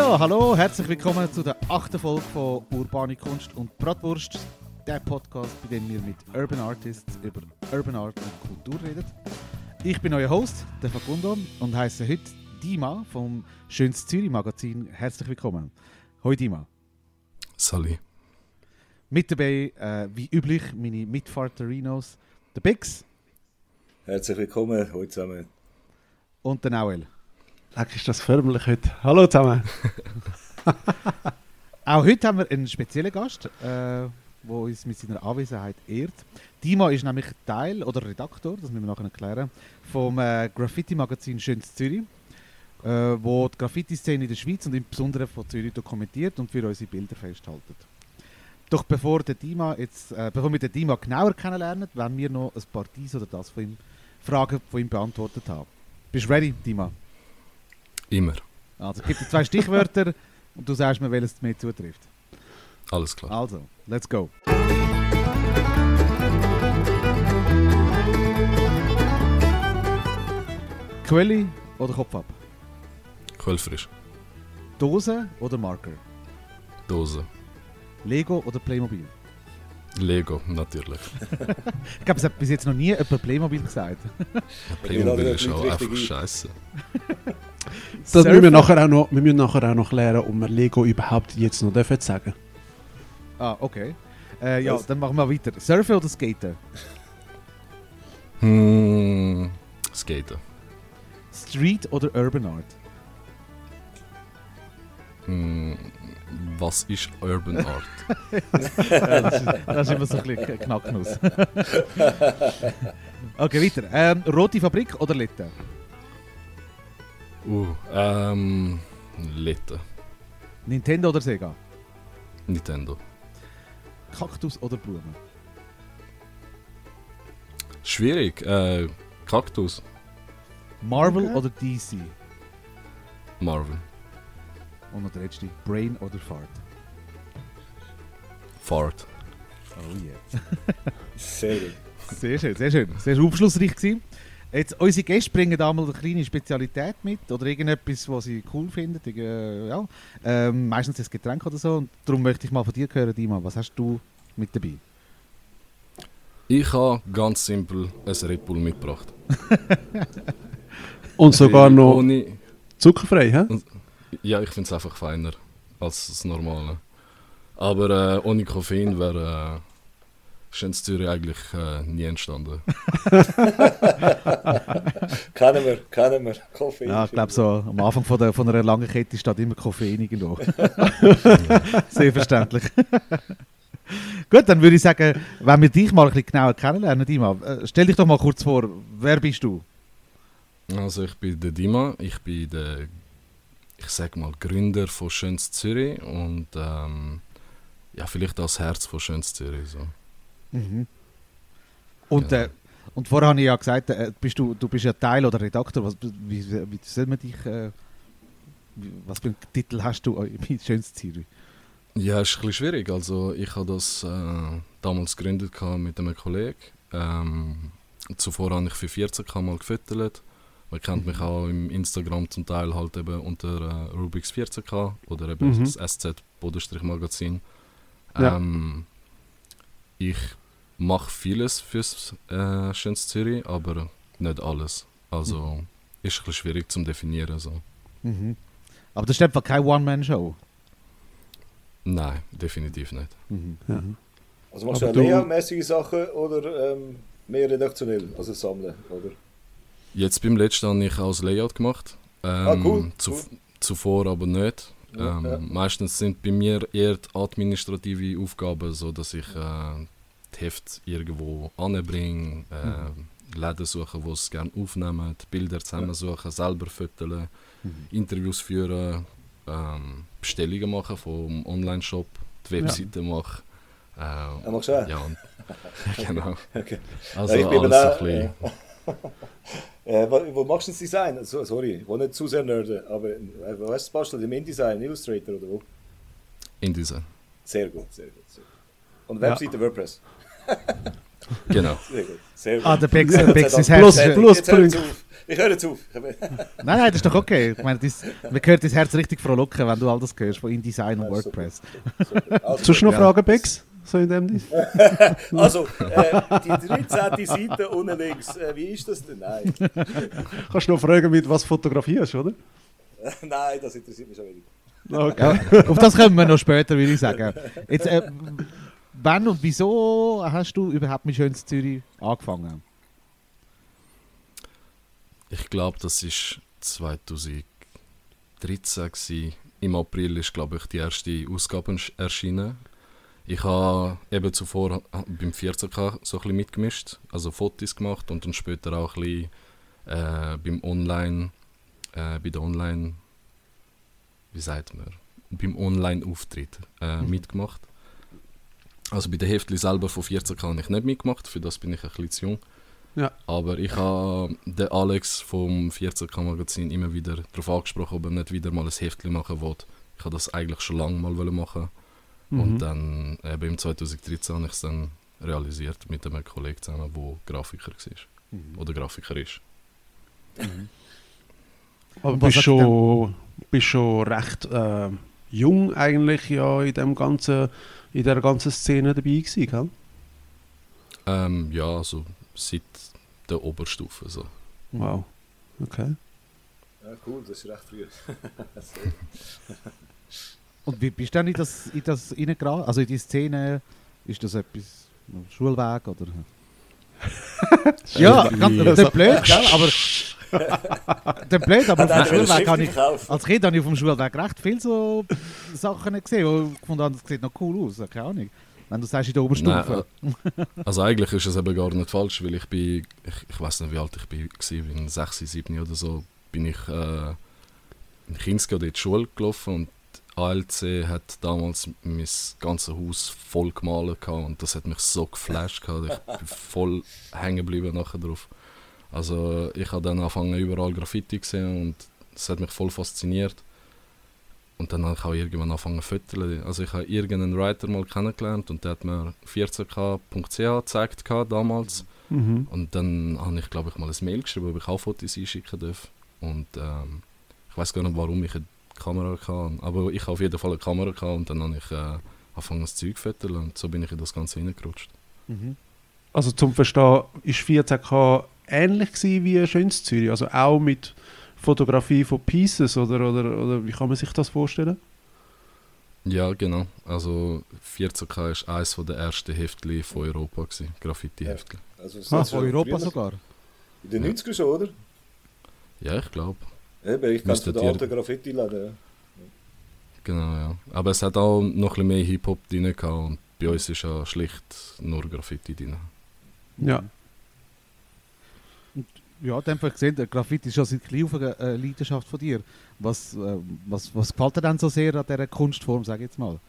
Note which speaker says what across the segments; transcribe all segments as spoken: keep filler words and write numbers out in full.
Speaker 1: Ja, hallo, herzlich willkommen zu der achten Folge von Urbane Kunst und Bratwurst, der Podcast, bei dem wir mit Urban Artists über Urban Art und Kultur reden. Ich bin euer Host, der Facundo, und heiße heute Dima vom Schönes Zürich Magazin. Herzlich willkommen. Hoi Dima.
Speaker 2: Sali.
Speaker 1: Mit dabei, äh, wie üblich, meine Mitfahrterinos, der Bix.
Speaker 3: Herzlich willkommen, heute zusammen.
Speaker 1: Und der Noel.
Speaker 4: Leck, ist das förmlich heute. Hallo zusammen.
Speaker 1: Auch heute haben wir einen speziellen Gast, äh, der uns mit seiner Anwesenheit ehrt. Dima ist nämlich Teil oder Redaktor, das müssen wir nachher erklären, vom äh, Graffiti-Magazin Schönes Zürich, äh, wo die Graffiti-Szene in der Schweiz und im Besonderen von Zürich dokumentiert und für unsere Bilder festhaltet. Doch bevor, der Dima jetzt, äh, bevor wir den Dima genauer kennenlernen, werden wir noch ein paar dies oder das von ihm, Fragen von ihm beantwortet haben. Bist du ready, Dima?
Speaker 2: Immer.
Speaker 1: Also, ich gebe dir zwei Stichwörter und du sagst mir, welches mehr zutrifft.
Speaker 2: Alles klar.
Speaker 1: Also, let's go. Quelle oder Kopf ab?
Speaker 2: Quellfrisch.
Speaker 1: Dose oder Marker?
Speaker 2: Dose.
Speaker 1: Lego oder Playmobil?
Speaker 2: Lego, natürlich.
Speaker 1: Ich glaube, es hat bis jetzt noch nie jemand Playmobil gesagt.
Speaker 2: Playmobil
Speaker 3: Ja,
Speaker 2: ist auch
Speaker 3: richtig
Speaker 2: einfach
Speaker 3: ein.
Speaker 2: scheiße.
Speaker 4: Das müssen wir, nachher auch noch, wir müssen nachher auch noch klären, ob wir Lego überhaupt jetzt noch dürfen sagen.
Speaker 1: Ah, okay. Äh, ja,
Speaker 3: Was?
Speaker 1: dann machen wir weiter. Surfen oder Skaten?
Speaker 2: Hm, Skaten.
Speaker 1: Street oder Urban Art?
Speaker 2: Hm, was ist Urban Art?
Speaker 1: Ja, das, ist, das ist immer so ein bisschen Knacknuss. Okay, weiter. Ähm, rote Fabrik oder Litte?
Speaker 2: Uh, ähm, Litte.
Speaker 1: Nintendo oder Sega?
Speaker 2: Nintendo.
Speaker 1: Kaktus oder Blume?
Speaker 2: Schwierig. Äh, Kaktus.
Speaker 1: Marvel
Speaker 4: Okay.
Speaker 1: oder D C?
Speaker 2: Marvel.
Speaker 1: Und noch der letzte. Brain oder Fart?
Speaker 2: Fart.
Speaker 1: Oh yeah.
Speaker 3: Sehr gut.
Speaker 1: Sehr schön, sehr schön. Sehr aufschlussreich gewesen. Jetzt, unsere Gäste bringen da mal eine kleine Spezialität mit oder irgendetwas, was sie cool finden. Irgend- äh, ja. ähm, meistens ein Getränk oder so. Und darum möchte ich mal von dir hören, Dima. Was hast du mit dabei?
Speaker 2: Ich habe ganz simpel ein Red Bull mitgebracht.
Speaker 4: Und sogar noch
Speaker 2: Ohne,
Speaker 4: zuckerfrei, hä?
Speaker 2: ja, ich finde es einfach feiner als das Normale. Aber äh, ohne Koffein wäre äh, Schönes Zürich eigentlich äh, nie entstanden.
Speaker 3: Kennen wir, kennen wir. Koffein.
Speaker 1: Ja, ich glaube so, am Anfang von, der, von einer langen Kette steht immer Koffein irgendwo. Sehr verständlich. Gut, dann würde ich sagen, wenn wir dich mal ein bisschen genauer kennenlernen, Dima, äh, stell dich doch mal kurz vor, wer bist du?
Speaker 2: Also ich bin der Dima, ich bin der, ich sag mal, Gründer von Schönes Zürich und ähm, ja, vielleicht das Herz von Schönes Zürich. So.
Speaker 1: Mhm. Und,
Speaker 2: Ja.
Speaker 1: äh, und vorher habe ich ja gesagt, äh, bist du, du bist ja Teil oder Redakteur. Was, wie, wie soll man dich, äh, wie, was für einen Titel hast du bei Schönes Zürich?
Speaker 2: Ja, ist ein bisschen schwierig. Also ich habe das äh, damals gegründet gehabt mit einem Kollegen. Ähm, zuvor habe ich für vierzehn K mal gefüttert. Man kennt mich auch im Instagram zum Teil halt eben unter äh, Rubix vierzehn K oder eben
Speaker 4: Mhm.
Speaker 2: das S Z-Magazin.
Speaker 4: Ja.
Speaker 2: Ähm, ich mache vieles fürs äh, Schönes Zürich, aber nicht alles. Also ist ein bisschen schwierig zu definieren. So.
Speaker 1: Mhm. Aber das ist einfach keine One-Man-Show.
Speaker 2: Nein, definitiv nicht.
Speaker 1: Mhm.
Speaker 4: Ja.
Speaker 1: Mhm.
Speaker 3: Also machst du
Speaker 4: Aber
Speaker 3: ja
Speaker 4: du-
Speaker 3: Layout-mäßige Sachen oder ähm, mehr redaktionell, also sammeln, oder?
Speaker 2: Jetzt beim letzten habe ich auch das Layout gemacht. Ähm,
Speaker 3: Ah, cool,
Speaker 2: zu,
Speaker 3: cool.
Speaker 2: Zuvor aber nicht.
Speaker 3: Ja,
Speaker 2: Ähm,
Speaker 3: ja.
Speaker 2: Meistens sind bei mir eher die administrative Aufgaben, so dass ich äh, die Hefte irgendwo anbringe, äh, Läden suchen, die es gerne aufnehmen, die Bilder zusammensuchen, selber füttern,
Speaker 1: Mhm.
Speaker 2: Interviews führen, ähm, Bestellungen machen vom Online-Shop, die Webseite machen. Äh,
Speaker 3: Ah, machst du auch?
Speaker 2: ja, und, genau.
Speaker 3: Okay.
Speaker 2: Also
Speaker 3: Ja, ich bin
Speaker 2: alles so
Speaker 3: da-
Speaker 2: ein bisschen.
Speaker 3: Äh, wo, wo machst du das Design? So, sorry, ich will nicht zu sehr nerden, aber äh, wo hast du bastelt? Im InDesign, Illustrator oder wo?
Speaker 2: InDesign.
Speaker 3: Sehr gut, sehr gut. Sehr gut. Und
Speaker 4: Ja.
Speaker 3: Webseite WordPress.
Speaker 2: Genau.
Speaker 3: Sehr gut. Sehr gut.
Speaker 1: Ah, der Bex, der Bex ist
Speaker 4: Plus,
Speaker 1: Herz.
Speaker 4: plus
Speaker 3: Jetzt hör jetzt
Speaker 4: Punkt.
Speaker 3: auf. Ich höre jetzt auf.
Speaker 1: Nein, nein, das ist doch okay. Ich meine, das, man hört dein Herz richtig frohlocken, wenn du all das hörst von InDesign und
Speaker 3: Ja,
Speaker 1: WordPress.
Speaker 3: Also,
Speaker 4: Sonst noch
Speaker 1: Ja.
Speaker 4: Fragen, Bex? So in dem Dies?
Speaker 3: also äh, die dreizehnte Seite unten links, äh, wie ist das denn? Nein.
Speaker 4: Kannst du noch fragen, mit was fotografierst, oder?
Speaker 3: Nein, das interessiert mich schon wieder.
Speaker 4: Okay.
Speaker 1: Ja, auf das kommen wir noch später, würde ich sagen. Jetzt, äh, wann und wieso hast du überhaupt mit Schönes Zürich angefangen?
Speaker 2: Ich glaube, das war zweitausenddreizehn gewesen. Im April ist, glaube ich, die erste Ausgabe erschienen. Ich habe eben zuvor beim vierzehn K so ein bisschen mitgemischt, also Fotos gemacht und dann später auch ein bisschen äh, beim Online, äh, bei der Online, wie sagt man, beim Online-Auftritt äh,
Speaker 1: Mhm.
Speaker 2: mitgemacht. Also bei den Heftli selber von vierzehn K habe ich nicht mitgemacht, für das bin ich ein bisschen zu jung.
Speaker 4: Ja.
Speaker 2: Aber ich habe den Alex vom vierzehn K Magazin immer wieder darauf angesprochen, ob er nicht wieder mal ein Heftli machen will. Ich wollte das eigentlich schon lange mal machen.
Speaker 4: Mhm.
Speaker 2: Und dann eben im zweitausenddreizehn habe ich es dann realisiert mit einem Kollegen zusammen, der Grafiker war. Oder Grafiker ist.
Speaker 4: Aber
Speaker 1: Und
Speaker 4: du
Speaker 1: was
Speaker 4: bist
Speaker 1: hat
Speaker 4: schon, bist schon recht äh, jung eigentlich ja in, dem ganzen, in dieser ganzen Szene dabei gewesen, gell?
Speaker 2: Ähm, ja, also seit der Oberstufe. So.
Speaker 4: Wow. Okay.
Speaker 3: Ja, cool, das ist recht früh.
Speaker 1: Und wie bist du dann in das, in das reingeraten? Also in die Szene, ist das etwas, ein Schulweg oder? ja, ganz, das blöd, gell? Aber der blöd, aber auf dem Schulweg habe ich, als Kind habe ich auf dem Schulweg recht viele so Sachen gesehen, wo ich gefunden habe, das sieht noch cool aus, keine Ahnung. Wenn du sagst in der Oberstufe.
Speaker 2: Nein, äh, also eigentlich ist es eben gar nicht falsch, weil ich bin, ich, ich weiß nicht wie alt ich bin, war, in sechs, sieben oder so, bin ich äh, in Kinski oder in die Schule gelaufen und A L C hat damals mein ganzes Haus voll gemalt gehabt und das hat mich so geflasht gehabt, ich bin voll hängen geblieben nachher drauf. Also ich habe dann angefangen überall Graffiti gesehen und das hat mich voll fasziniert. Und dann habe ich auch irgendwann angefangen zu fotografieren. Also ich habe irgendeinen Writer mal kennengelernt und der hat mir vierzehn K Punkt C H gezeigt damals.
Speaker 4: Mhm.
Speaker 2: Und dann habe ich, glaube ich, mal ein Mail geschrieben, ob ich auch Fotos einschicken darf. Und ähm, ich weiß gar nicht, warum ich eine Kamera hatte, aber ich habe auf jeden Fall eine Kamera gehabt und dann habe ich äh, angefangen das Zeug zu fotografieren und so bin ich in das Ganze reingerutscht.
Speaker 1: Mhm.
Speaker 4: Also zum Verstehen, ist vierzehn K ähnlich gewesen wie Schönes Zürich? Also auch mit Fotografie von Pieces oder, oder, oder wie kann man sich das vorstellen?
Speaker 2: Ja, genau. Also vierzehn K war eines der ersten Heftli von Europa, Graffiti-Heftli.
Speaker 3: Also,
Speaker 4: Ah,
Speaker 3: das
Speaker 1: Von
Speaker 3: schon
Speaker 1: Europa
Speaker 3: früher.
Speaker 1: sogar.
Speaker 3: In den neunzigern schon, oder?
Speaker 2: Ja, ich glaube.
Speaker 3: Eben, ich kann es von
Speaker 2: Müsstet
Speaker 3: der
Speaker 2: ihr-
Speaker 3: alten Graffiti-Läden. Ja.
Speaker 2: Genau, ja. Aber es hat auch noch ein bisschen mehr Hip-Hop drin gehabt und bei uns ist ja schlicht nur Graffiti drin.
Speaker 4: Ja.
Speaker 1: Ja, in dem Fall gesehen, der Graffiti ist schon seit klein auf eine äh, Leidenschaft von dir. Was, äh, was, was gefällt dir denn so sehr an dieser Kunstform, sag ich jetzt mal?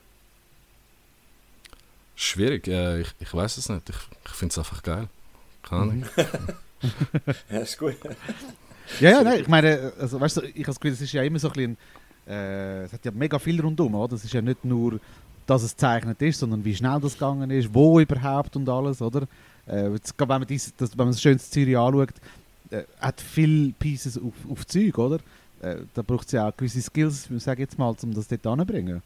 Speaker 2: Schwierig, äh, ich, ich weiß es nicht. Ich, ich finde es einfach geil. Keine Ahnung.
Speaker 3: Ja, ist gut.
Speaker 1: Ja, ja, nein, ich meine, also, weißt du, ich habe das Gefühl, es ist ja immer so ein bisschen, äh, es hat ja mega viel rundum, oder? Es ist ja nicht nur, dass es gezeichnet ist, sondern wie schnell das gegangen ist, wo überhaupt und alles, oder? Äh, jetzt, wenn man dies, das, wenn man das schönste Zürich anschaut, äh, hat viele Pieces auf, auf Zeug, oder? Äh, da braucht es ja auch gewisse Skills, sage ich jetzt mal, um das dort anzubringen.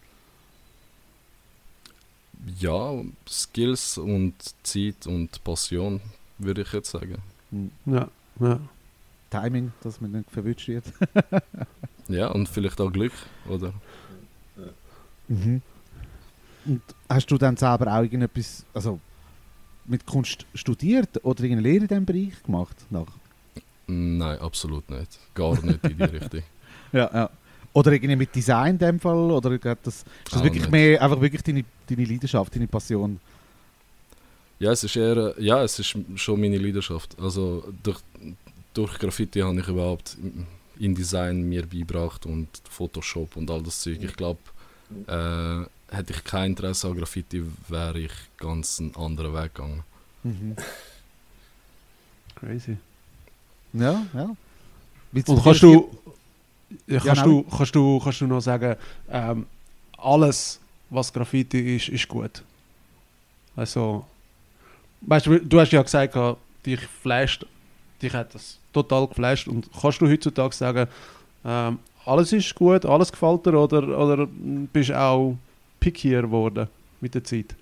Speaker 2: Ja, Skills und Zeit und Passion, würde ich jetzt sagen.
Speaker 4: Ja. Ja.
Speaker 1: Timing, dass man nicht verwünscht wird.
Speaker 2: Ja, und vielleicht auch Glück, oder?
Speaker 1: Mhm. Und hast du dann selber auch irgendetwas, also mit Kunst studiert oder irgendeine Lehre in diesem Bereich gemacht? Nach?
Speaker 2: Nein, absolut nicht. Gar nicht in die Richtung.
Speaker 1: Ja, ja. Oder irgendwie mit Design in dem Fall? Oder geht das, ist das
Speaker 2: Auch
Speaker 1: wirklich
Speaker 2: nicht.
Speaker 1: mehr einfach wirklich deine, deine Leidenschaft, deine Passion?
Speaker 2: Ja, es ist eher, ja, es ist schon meine Leidenschaft. Also durch, durch Graffiti habe ich überhaupt InDesign mir beigebracht und Photoshop und all das Zeug. Ich glaube, äh, hätte ich kein Interesse an Graffiti, wäre ich ganz einen anderen Weg gegangen.
Speaker 1: Mhm.
Speaker 4: Crazy.
Speaker 1: Ja, ja. Wie
Speaker 4: Und kannst du, ja, kannst,
Speaker 1: Ja,
Speaker 4: du, kannst, du, kannst du noch sagen, ähm, alles, was Graffiti ist, ist gut? Also, Weißt du, du hast ja gesagt, dich flasht, dich hat das total geflasht. Und kannst du heutzutage sagen, ähm, alles ist gut, alles gefällt dir, oder, oder bist du auch pickier geworden mit der Zeit?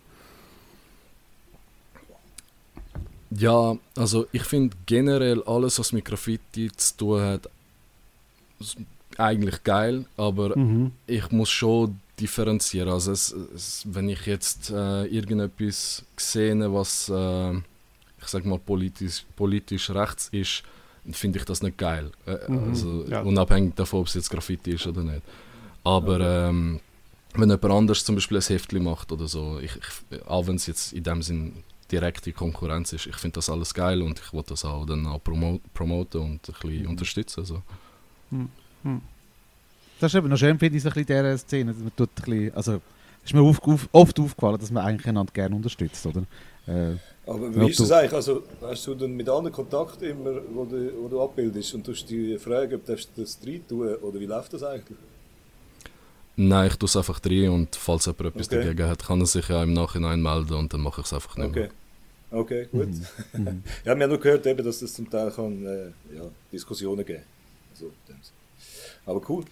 Speaker 2: Ja, also ich finde generell alles, was mit Graffiti zu tun hat, eigentlich geil, aber
Speaker 4: Mhm.
Speaker 2: ich muss schon differenzieren. Also es, es, wenn ich jetzt äh, irgendetwas sehe, was äh, ich sag mal politisch, politisch rechts ist, dann finde ich das nicht geil. Äh,
Speaker 4: Mhm,
Speaker 2: also,
Speaker 4: ja.
Speaker 2: unabhängig davon, ob es jetzt Graffiti ist oder nicht. Aber ähm, wenn jemand anders zum Beispiel ein Heftchen macht oder so, ich, ich, auch wenn es jetzt in dem Sinn direkte Konkurrenz ist, ich finde das alles geil und ich will das auch dann auch promo promoten und ein bisschen
Speaker 1: Mhm.
Speaker 2: unterstützen. So.
Speaker 1: Das ist eben noch schön, finde ich, so ein bisschen dieser Szene. Dass man tut ein bisschen, also, ist mir auf, auf, oft aufgefallen, dass man eigentlich einander gerne unterstützt, oder? Äh,
Speaker 3: Aber
Speaker 1: Ja,
Speaker 3: wie ist das
Speaker 1: du-
Speaker 3: eigentlich? Also, hast du dann mit anderen Kontakt immer, wo du, wo du abbildest und tust die fragen, ob du das rein tun oder wie läuft das eigentlich?
Speaker 2: Nein, ich tue es einfach rein und falls jemand etwas
Speaker 3: Okay.
Speaker 2: dagegen hat, kann er sich ja im Nachhinein melden und dann mache ich es einfach nicht mehr.
Speaker 3: Okay. Okay, gut.
Speaker 1: mhm.
Speaker 3: Ja, wir haben nur gehört, eben, dass es zum Teil kann, äh, ja, Diskussionen geben. Also, in dem Sinne. Aber cool.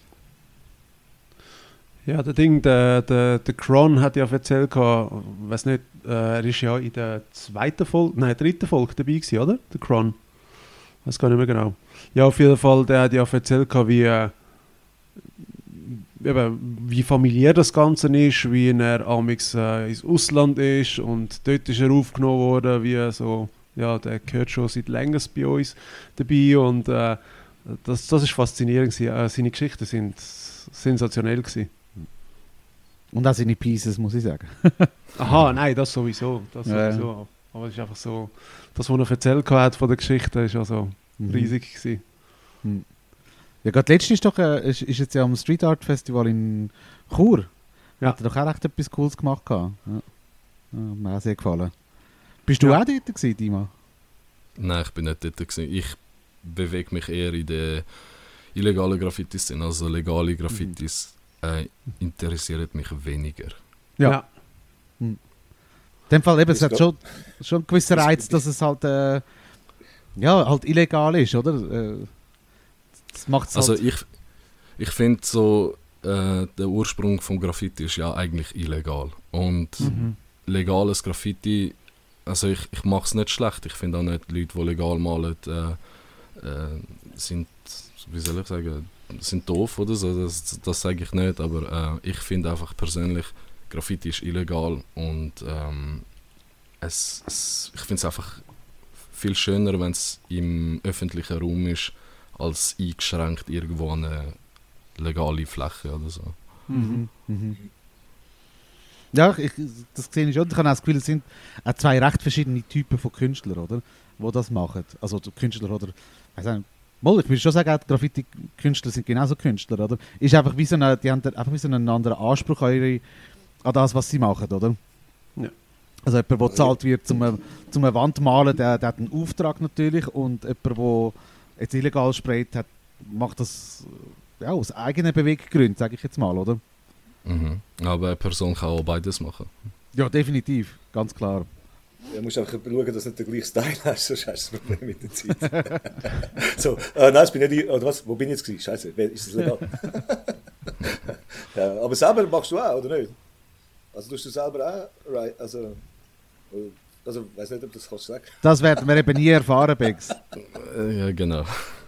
Speaker 4: Ja, der Ding, der, der, der Kron hat ja erzählt, weiß nicht, äh, er ist ja in der zweiten Folge, nein, dritten Folge dabei gewesen, oder? Der Kron. Weiß gar nicht mehr genau. Ja, auf jeden Fall, der hat ja erzählt, wie, äh, eben, wie familiär das Ganze ist, wie er amigs äh, ins Ausland ist und dort ist er aufgenommen worden, wie so, ja, der gehört schon seit längerem bei uns dabei und äh, das, das ist faszinierend gewesen. Äh, seine Geschichten sind sensationell gewesen.
Speaker 1: Und auch seine Pieces, muss ich sagen.
Speaker 4: Aha, nein, das sowieso. Das
Speaker 1: Ja.
Speaker 4: sowieso. Aber es ist einfach so, das, was er erzählt hat von der Geschichte, ist also
Speaker 1: Mhm.
Speaker 4: riesig gewesen.
Speaker 1: Ja, gerade letztens ist doch, äh, ist, ist jetzt ja am Street Art Festival in Chur.
Speaker 4: Ja.
Speaker 1: Hat er doch auch echt etwas Cooles gemacht. gehabt. Ja. Ja, hat mir auch sehr gefallen. Bist du
Speaker 4: Ja.
Speaker 1: auch dort gewesen, Dima?
Speaker 2: Nein, ich bin nicht dort gewesen. Ich bewege mich eher in der illegalen Graffitis, also legale Graffitis äh, interessieren mich weniger.
Speaker 1: Ja. In dem Fall eben, es
Speaker 3: Ist
Speaker 1: hat
Speaker 3: doch-
Speaker 1: schon, schon einen gewissen
Speaker 3: Ist-
Speaker 1: Reiz, dass es halt, äh, ja, halt illegal ist, oder? Äh, das macht es
Speaker 2: Also
Speaker 1: halt.
Speaker 2: ich, ich finde so, äh, der Ursprung vom Graffiti ist ja eigentlich illegal. Und
Speaker 4: Mhm.
Speaker 2: legales Graffiti, also ich, ich mache es nicht schlecht. Ich finde auch nicht, die Leute, die legal malen, äh, äh, sind, wie soll ich sagen, sind doof oder so. Das, das sage ich nicht, aber äh, ich finde einfach persönlich, Graffiti ist illegal und ähm, es, es, ich finde es einfach viel schöner, wenn es im öffentlichen Raum ist, als eingeschränkt irgendwo an eine legale Fläche oder so.
Speaker 1: Mhm. Mhm. Ja, ich, das sehe ich schon. Ich habe auch das Gefühl, es sind auch zwei recht verschiedene Typen von Künstlern, oder? Die das machen. Also die Künstler oder, weiß nicht, mal, ich würde schon sagen, auch die Graffiti-Künstler sind genauso Künstler, oder? Ist einfach wie so eine, die haben einfach wie so einen anderen Anspruch an, ihre, an das, was sie machen, oder?
Speaker 4: Ja.
Speaker 1: Also jemand, der bezahlt wird zum, äh, zum eine Wand malen, der, der hat einen Auftrag natürlich, und jemand, der jetzt illegal sprayt, hat, macht das äh, ja, aus eigenen Beweggründen, sage ich jetzt mal, oder?
Speaker 2: Mhm. Aber eine Person kann auch beides machen.
Speaker 1: Ja, definitiv, ganz klar.
Speaker 3: Du musst einfach schauen, dass du nicht den gleichen Style hast, sonst hast du ein Problem mit der Zeit. So, äh, nein, ich bin nicht, oder was, wo bin ich jetzt gewesen? Scheiße, wer- ist das legal? Ja, aber selber machst du auch, oder nicht? Also tust du selber auch, right, also, also, ich weiß nicht, ob du das kannst sagen.
Speaker 1: Das werden wir eben nie erfahren, Bex.
Speaker 2: Äh, ja, genau.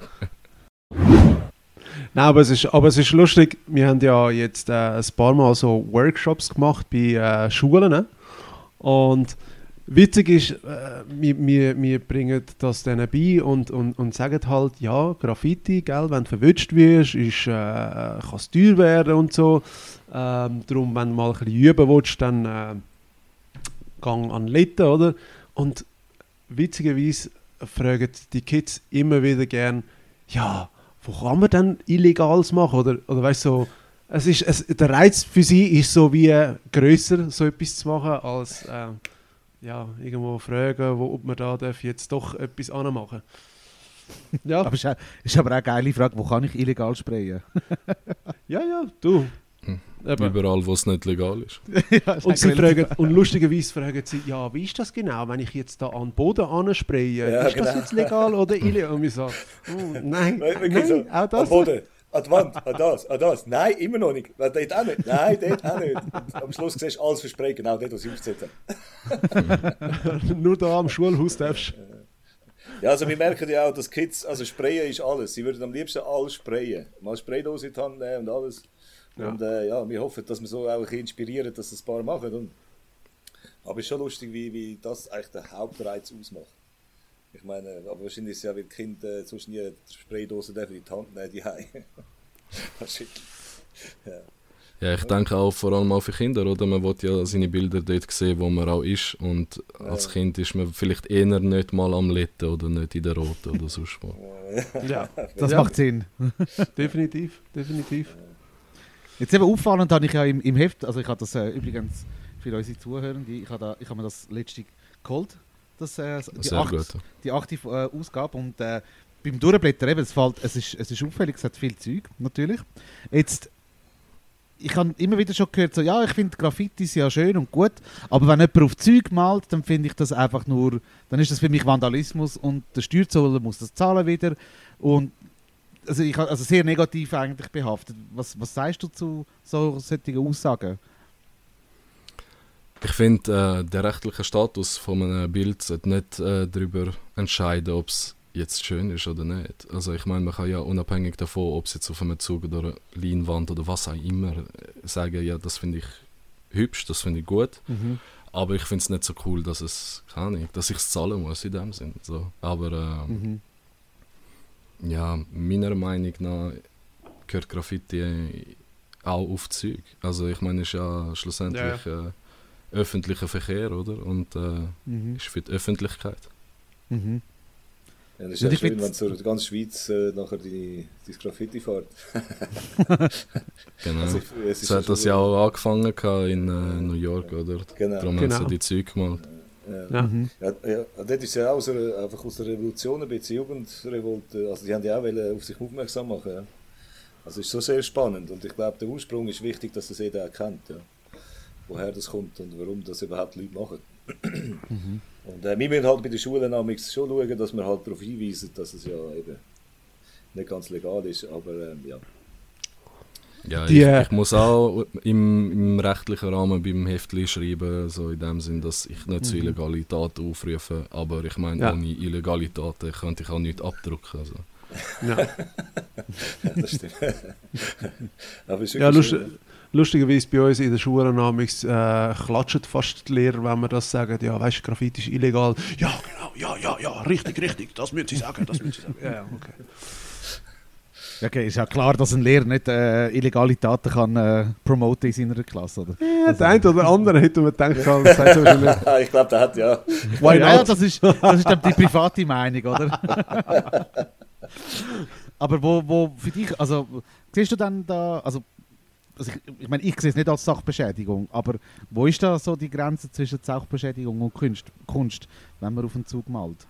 Speaker 4: Nein, aber es, ist, aber es ist lustig, wir haben ja jetzt äh, ein paar Mal so Workshops gemacht bei äh, Schulen. Ne? Und witzig ist, äh, wir, wir, wir bringen das denen bei und, und, und sagen halt, ja, Graffiti, gell, wenn du verwünscht wirst, ist, äh, kann es teuer werden und so. Ähm, darum, wenn du mal ein bisschen üben willst, dann äh, gang an Litten, oder? Und witzigerweise fragen die Kids immer wieder gern, ja, wo kann man denn Illegales machen? Oder, oder weißt du, so, es ist, es, der Reiz für sie ist so wie grösser, so etwas zu machen, als äh, ja, irgendwo fragen, wo, ob man da darf jetzt doch etwas anmachen. Ja,
Speaker 1: Aber es ist, auch- ist aber auch eine geile Frage, wo kann ich illegal sprayen?
Speaker 4: ja, ja, du. Eben.
Speaker 2: Überall, wo es nicht legal ist.
Speaker 1: Ja, ist
Speaker 4: Und, sie
Speaker 1: eigentlich
Speaker 4: fragen, und lustigerweise fragen sie, ja, wie ist das genau, wenn ich jetzt da an den Boden anspraye,
Speaker 3: Ja,
Speaker 4: ist das
Speaker 3: genau.
Speaker 4: jetzt legal oder illegal? Und wir sagen, oh, nein,
Speaker 3: Wirklich
Speaker 4: nein,
Speaker 3: so,
Speaker 4: auch
Speaker 3: Am
Speaker 4: das
Speaker 3: Boden, an die Wand, an das, an das. Nein, immer noch nicht. Weil dort auch nicht. Nein, dort auch nicht. Und am Schluss siehst du alles versprayen, genau dort, was ich aufgesetzt habe.
Speaker 4: nur da am Schulhaus darfst.
Speaker 3: Ja, also wir merken ja auch, dass Kids, also Sprayen ist alles. Sie würden am liebsten alles sprayen. Mal Spraydose in die Hand nehmen und alles.
Speaker 4: Ja.
Speaker 3: Und äh, ja, wir hoffen, dass wir so auch ein bisschen inspirieren, dass das ein paar machen. Und, aber es ist schon lustig, wie, wie das eigentlich den Hauptreiz ausmacht. Ich meine, aber wahrscheinlich ist es ja, weil die Kinder äh, sonst nie die Spraydose in die Hand nehmen, die Hause. Wahrscheinlich. Ja.
Speaker 2: Ja, ich denke auch vor allem auch für Kinder, oder? Man will ja seine Bilder dort sehen, wo man auch ist. Und als
Speaker 3: Ja.
Speaker 2: Kind ist man vielleicht eher nicht mal am Letten oder nicht in der Roten oder sonst wo.
Speaker 4: Ja,
Speaker 1: das
Speaker 4: Ja.
Speaker 1: macht Sinn.
Speaker 4: definitiv, definitiv.
Speaker 1: Jetzt eben auffallend habe ich ja im, im Heft, also ich habe das äh, übrigens für unsere Zuhörende, ich habe, da, ich habe mir das letzte geholt, das, äh, die,
Speaker 2: Sehr
Speaker 1: acht,
Speaker 2: gut.
Speaker 1: die achte äh, Ausgabe und äh, beim Durchblättern eben, es, fällt, es, ist, es ist auffällig, es hat viel Zeug, natürlich. Jetzt, ich habe immer wieder schon gehört, so, ja, ich finde Graffitis ja schön und gut, aber wenn jemand auf Zeug malt, dann finde ich das einfach nur, dann ist das für mich Vandalismus und der Steuerzahler muss das zahlen wieder und also, ich, also sehr negativ eigentlich behaftet. Was, was sagst du zu so solchen Aussagen?
Speaker 2: Ich finde, äh, der rechtliche Status von einem Bild sollte nicht äh, darüber entscheiden, ob es jetzt schön ist oder nicht. Also ich meine, man kann ja unabhängig davon, ob es jetzt auf einem Zug oder einer Leinwand oder was auch immer, äh, sagen, ja, das finde ich hübsch, das finde ich gut.
Speaker 1: Mhm.
Speaker 2: Aber ich finde es nicht so cool, dass es, keine Ahnung, dass ich es zahlen muss in dem Sinn. So. Aber äh,
Speaker 1: Mhm.
Speaker 2: ja, meiner Meinung nach gehört Graffiti auch auf Zeug. Also ich meine, es ist ja schlussendlich Äh, öffentlicher Verkehr, oder? Und äh,
Speaker 1: Mhm.
Speaker 2: ist für die Öffentlichkeit.
Speaker 1: Mhm.
Speaker 3: Ja, das ist
Speaker 1: Und
Speaker 3: ja
Speaker 1: ich
Speaker 3: schön,
Speaker 1: find-
Speaker 3: wenn so die ganze Schweiz äh, nachher die, die Graffiti fährt.
Speaker 2: Genau.
Speaker 3: Also ich, es ist
Speaker 2: so hat das
Speaker 3: schon-
Speaker 2: ja auch angefangen gehabt in äh, New York, oder?
Speaker 3: Genau.
Speaker 2: Darum haben
Speaker 4: Genau.
Speaker 2: sie die Zeug gemalt.
Speaker 3: Ja.
Speaker 4: Ja.
Speaker 1: Mhm.
Speaker 3: Ja, ja, dort ist ja auch so eine, einfach aus der Revolution ein bisschen Jugendrevolte. Also die haben ja auch wollen auf sich aufmerksam machen. Ja. Also es ist so sehr spannend und ich glaube, der Ursprung ist wichtig, dass das jeder erkennt. Ja. Woher das kommt und warum das überhaupt Leute machen.
Speaker 1: Mhm.
Speaker 3: Und äh, wir müssen halt bei den Schulen schon schauen, dass wir halt darauf hinweisen, dass es ja eben nicht ganz legal ist, aber ähm, ja.
Speaker 2: Ja,
Speaker 4: Die,
Speaker 2: ich,
Speaker 4: äh,
Speaker 2: ich muss auch im, im rechtlichen Rahmen beim Heftli schreiben, so in dem Sinn, dass ich nicht zu
Speaker 1: Mhm.
Speaker 2: illegale Taten aufrufe. Aber ich meine,
Speaker 4: Ja.
Speaker 2: ohne illegale Taten könnte ich auch nichts abdrucken. Also.
Speaker 4: Ja.
Speaker 3: Das stimmt. Aber es ist
Speaker 4: Ja,
Speaker 3: wirklich
Speaker 4: lust,
Speaker 3: schön,
Speaker 4: lustigerweise bei uns in der Schule namens äh, klatschen fast die Lehrer, wenn wir das sagen. Ja, weißt du, Graffiti ist illegal. Ja, genau, ja, ja, ja, richtig, richtig, das müssen sie sagen, das müssen sie sagen. Ja, ja, okay.
Speaker 1: Okay, ist ja klar, dass ein Lehrer nicht äh, illegale Taten kann äh, promoten in seiner Klasse, oder?
Speaker 4: Ja, der eine oder andere hätte man gedacht, das sagt so wahrscheinlich,
Speaker 3: ja. Ich glaube, der hat ja.
Speaker 4: why
Speaker 1: ja, ja,
Speaker 4: not?
Speaker 1: das ist, das ist dann die private Meinung, oder? Aber wo, wo für dich, also siehst du dann da, also, also ich, ich meine, ich sehe es nicht als Sachbeschädigung, aber wo ist da so die Grenze zwischen Sachbeschädigung und Kunst, Kunst wenn man auf den Zug malt?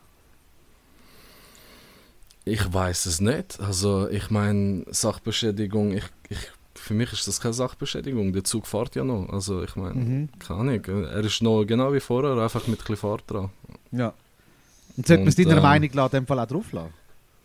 Speaker 2: Ich weiß es nicht. Also ich meine, Sachbeschädigung, ich, ich, für mich ist das keine Sachbeschädigung. Der Zug fährt ja noch. Also ich meine,
Speaker 1: Mhm.
Speaker 2: keine Ahnung. Er ist noch genau wie vorher, einfach mit ein bisschen Fahrt dran.
Speaker 1: Ja. Und sollte man es
Speaker 2: Und,
Speaker 1: deiner
Speaker 2: ähm,
Speaker 1: Meinung nach in dem Fall auch drauf lassen?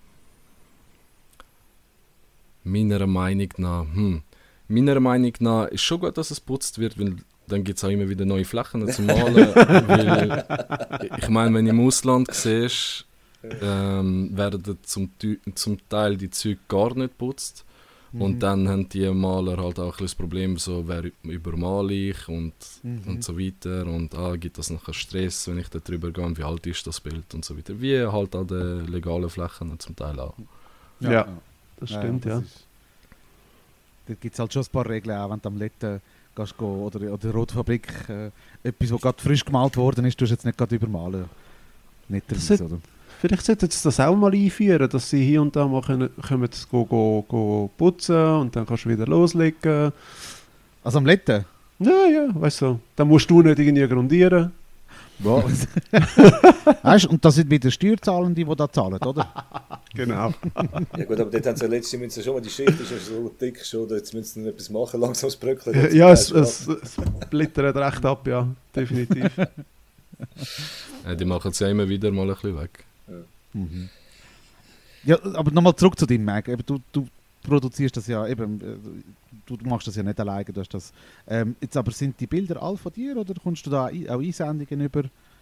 Speaker 2: Meiner Meinung nach, hm, meiner Meinung nach ist schon gut, dass es putzt wird, weil dann gibt es auch immer wieder neue Flächen zum Malen. Weil, ich meine, wenn du im Ausland siehst, ähm, werden zum, Tü- zum Teil die Züge gar nicht putzt.
Speaker 1: Mhm.
Speaker 2: Und dann haben die Maler halt auch ein bisschen das Problem, so, wer übermale ich und,
Speaker 1: Mhm.
Speaker 2: und so weiter. Und ah, gibt das nachher Stress, wenn ich da drüber gehe, wie alt ist das Bild und so weiter. Wie halt an den legalen Flächen zum Teil auch.
Speaker 4: Ja. Das stimmt, ja.
Speaker 1: das ist- Da gibt es halt schon ein paar Regeln, auch wenn du am Letten gehst go, oder in der Rotfabrik äh, etwas, das gerade frisch gemalt worden ist, tust du jetzt nicht gerade übermalen. Nicht
Speaker 4: Das
Speaker 1: dabei,
Speaker 4: hat-
Speaker 1: oder?
Speaker 4: Vielleicht sollten sie das auch mal einführen, dass sie hier und da mal können, können go, go, go putzen und dann kannst du wieder loslegen.
Speaker 1: Also am Letten?
Speaker 4: Ja, ja, weißt du. Dann musst du nicht irgendwie grundieren.
Speaker 1: Was? Weißt, und das sind wieder Steuerzahlende, die da zahlen, oder?
Speaker 4: Genau.
Speaker 3: Ja gut, aber dort haben sie ja letztes Jahr müssen sie schon mal, die Schicht ist ja so dick schon, jetzt müssen sie noch etwas machen, langsam das Bröckchen.
Speaker 4: Ja, es, es, es blättert recht ab, ja, definitiv.
Speaker 2: Ja, die machen es ja immer wieder mal ein bisschen weg.
Speaker 1: Mhm. Ja, aber nochmal zurück zu deinem Mag. Eben, du, du produzierst das ja eben, äh, du machst das ja nicht alleine. Du hast das, ähm, jetzt aber sind die Bilder alle von dir oder kommst du da auch Einsendungen über?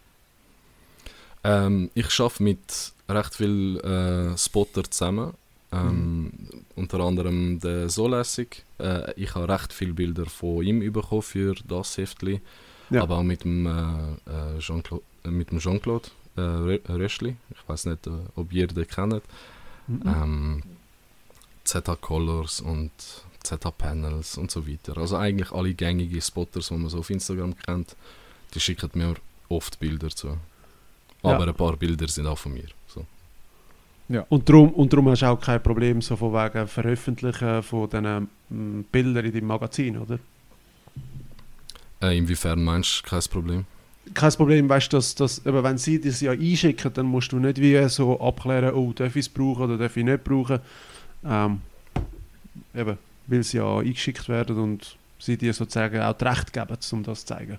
Speaker 2: Ähm, ich arbeite mit recht vielen äh, Spotter zusammen. Ähm, mhm. Unter anderem der Solässig. Äh, ich habe recht viele Bilder von ihm bekommen für das Heftli. Ja. Aber auch mit dem äh, Jean-Claude, äh, mit dem Jean-Claude äh, Röschli. Ich weiß nicht, äh, ob ihr den kennt. Mhm. Ähm, Z H Colors und Z H Panels und so weiter. Also eigentlich alle gängigen Spotters, die man so auf Instagram kennt, die schicken mir oft Bilder zu. Aber ja. ein paar Bilder sind auch von mir. So.
Speaker 4: Ja. Und darum, und darum hast du auch kein Problem so von wegen Veröffentlichen von diesen m, Bildern in deinem Magazin, oder?
Speaker 2: Äh, inwiefern meinst du kein Problem?
Speaker 4: Kein Problem, weißt du, dass, dass aber wenn sie das ja einschicken, dann musst du nicht wie so abklären, oh, darf ich es brauchen oder darf ich nicht brauchen. Ähm, eben, weil sie ja eingeschickt werden und sie dir sozusagen auch das Recht geben, um das zu zeigen.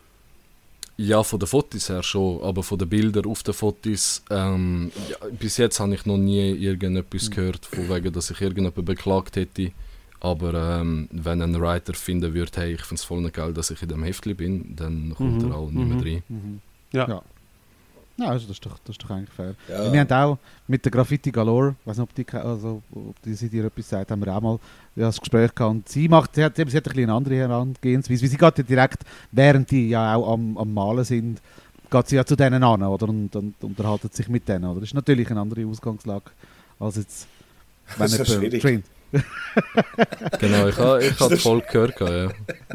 Speaker 2: Ja, von den Fotos her schon, aber von den Bildern auf den Fotos, ähm, ja, bis jetzt habe ich noch nie irgendetwas gehört, von wegen, dass ich irgendjemanden beklagt hätte. Aber ähm, wenn ein Writer finden würde, hey, ich finde es voll nicht geil, dass ich in dem Heftli bin, dann kommt
Speaker 4: mhm.
Speaker 2: er auch nicht mehr rein.
Speaker 1: Mhm. Ja. ja. Ja, also das, ist doch, das ist doch eigentlich fair.
Speaker 3: Ja.
Speaker 1: Wir haben auch mit der Graffiti Galore, ich weiß nicht, ob die, also, ob die sie dir etwas sagt, haben wir auch mal ja, das Gespräch gehabt. Und sie, macht, sie, hat, sie hat ein bisschen eine andere Herangehensweise, weil sie geht ja direkt, während die ja auch am, am Malen sind, geht sie ja zu denen an, oder? Und, und unterhaltet sich mit denen. Oder? Das ist natürlich eine andere Ausgangslage als jetzt, wenn
Speaker 3: das ist
Speaker 1: jemand traint.
Speaker 2: Genau, ich habe ich ha voll gehört, ja.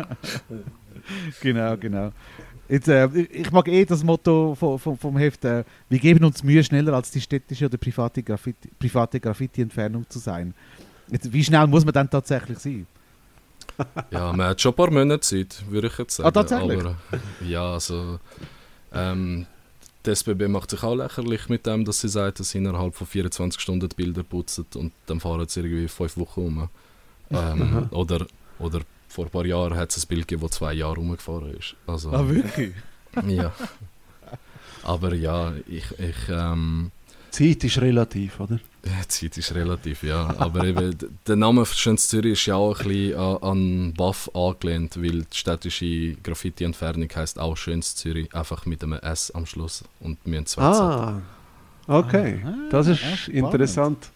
Speaker 1: Genau, genau. Jetzt, äh, ich mag eh das Motto vom, vom, vom Heft, äh, wir geben uns Mühe, schneller als die städtische oder private Graffiti, private Graffiti-Entfernung zu sein. Jetzt, wie schnell muss man dann tatsächlich sein?
Speaker 2: Ja, man hat schon ein paar Monate Zeit, würde ich jetzt sagen.
Speaker 1: Ah, tatsächlich?
Speaker 2: Aber, ja, also ähm, die S B B macht sich auch lächerlich mit dem, dass sie sagt, dass sie innerhalb von vierundzwanzig Stunden die Bilder putzen und dann fahren sie irgendwie fünf Wochen rum. Ähm, oder, oder vor ein paar Jahren hat es ein Bild gegeben, das zwei Jahre rumgefahren ist. Also,
Speaker 1: ah, wirklich?
Speaker 2: Ja. Aber ja, ich... ich ähm,
Speaker 4: Zeit ist relativ, oder?
Speaker 2: Ja, Zeit ist relativ, ja. Aber eben, der Name Schönes Zürich ist ja auch ein bisschen an, an B A F angelehnt, weil die städtische Graffiti-Entfernung heisst auch Schönes Zürich, einfach mit einem S am Schluss und wir haben zwei
Speaker 4: Ah, okay.
Speaker 1: Ah,
Speaker 4: das ist
Speaker 1: ah,
Speaker 4: interessant.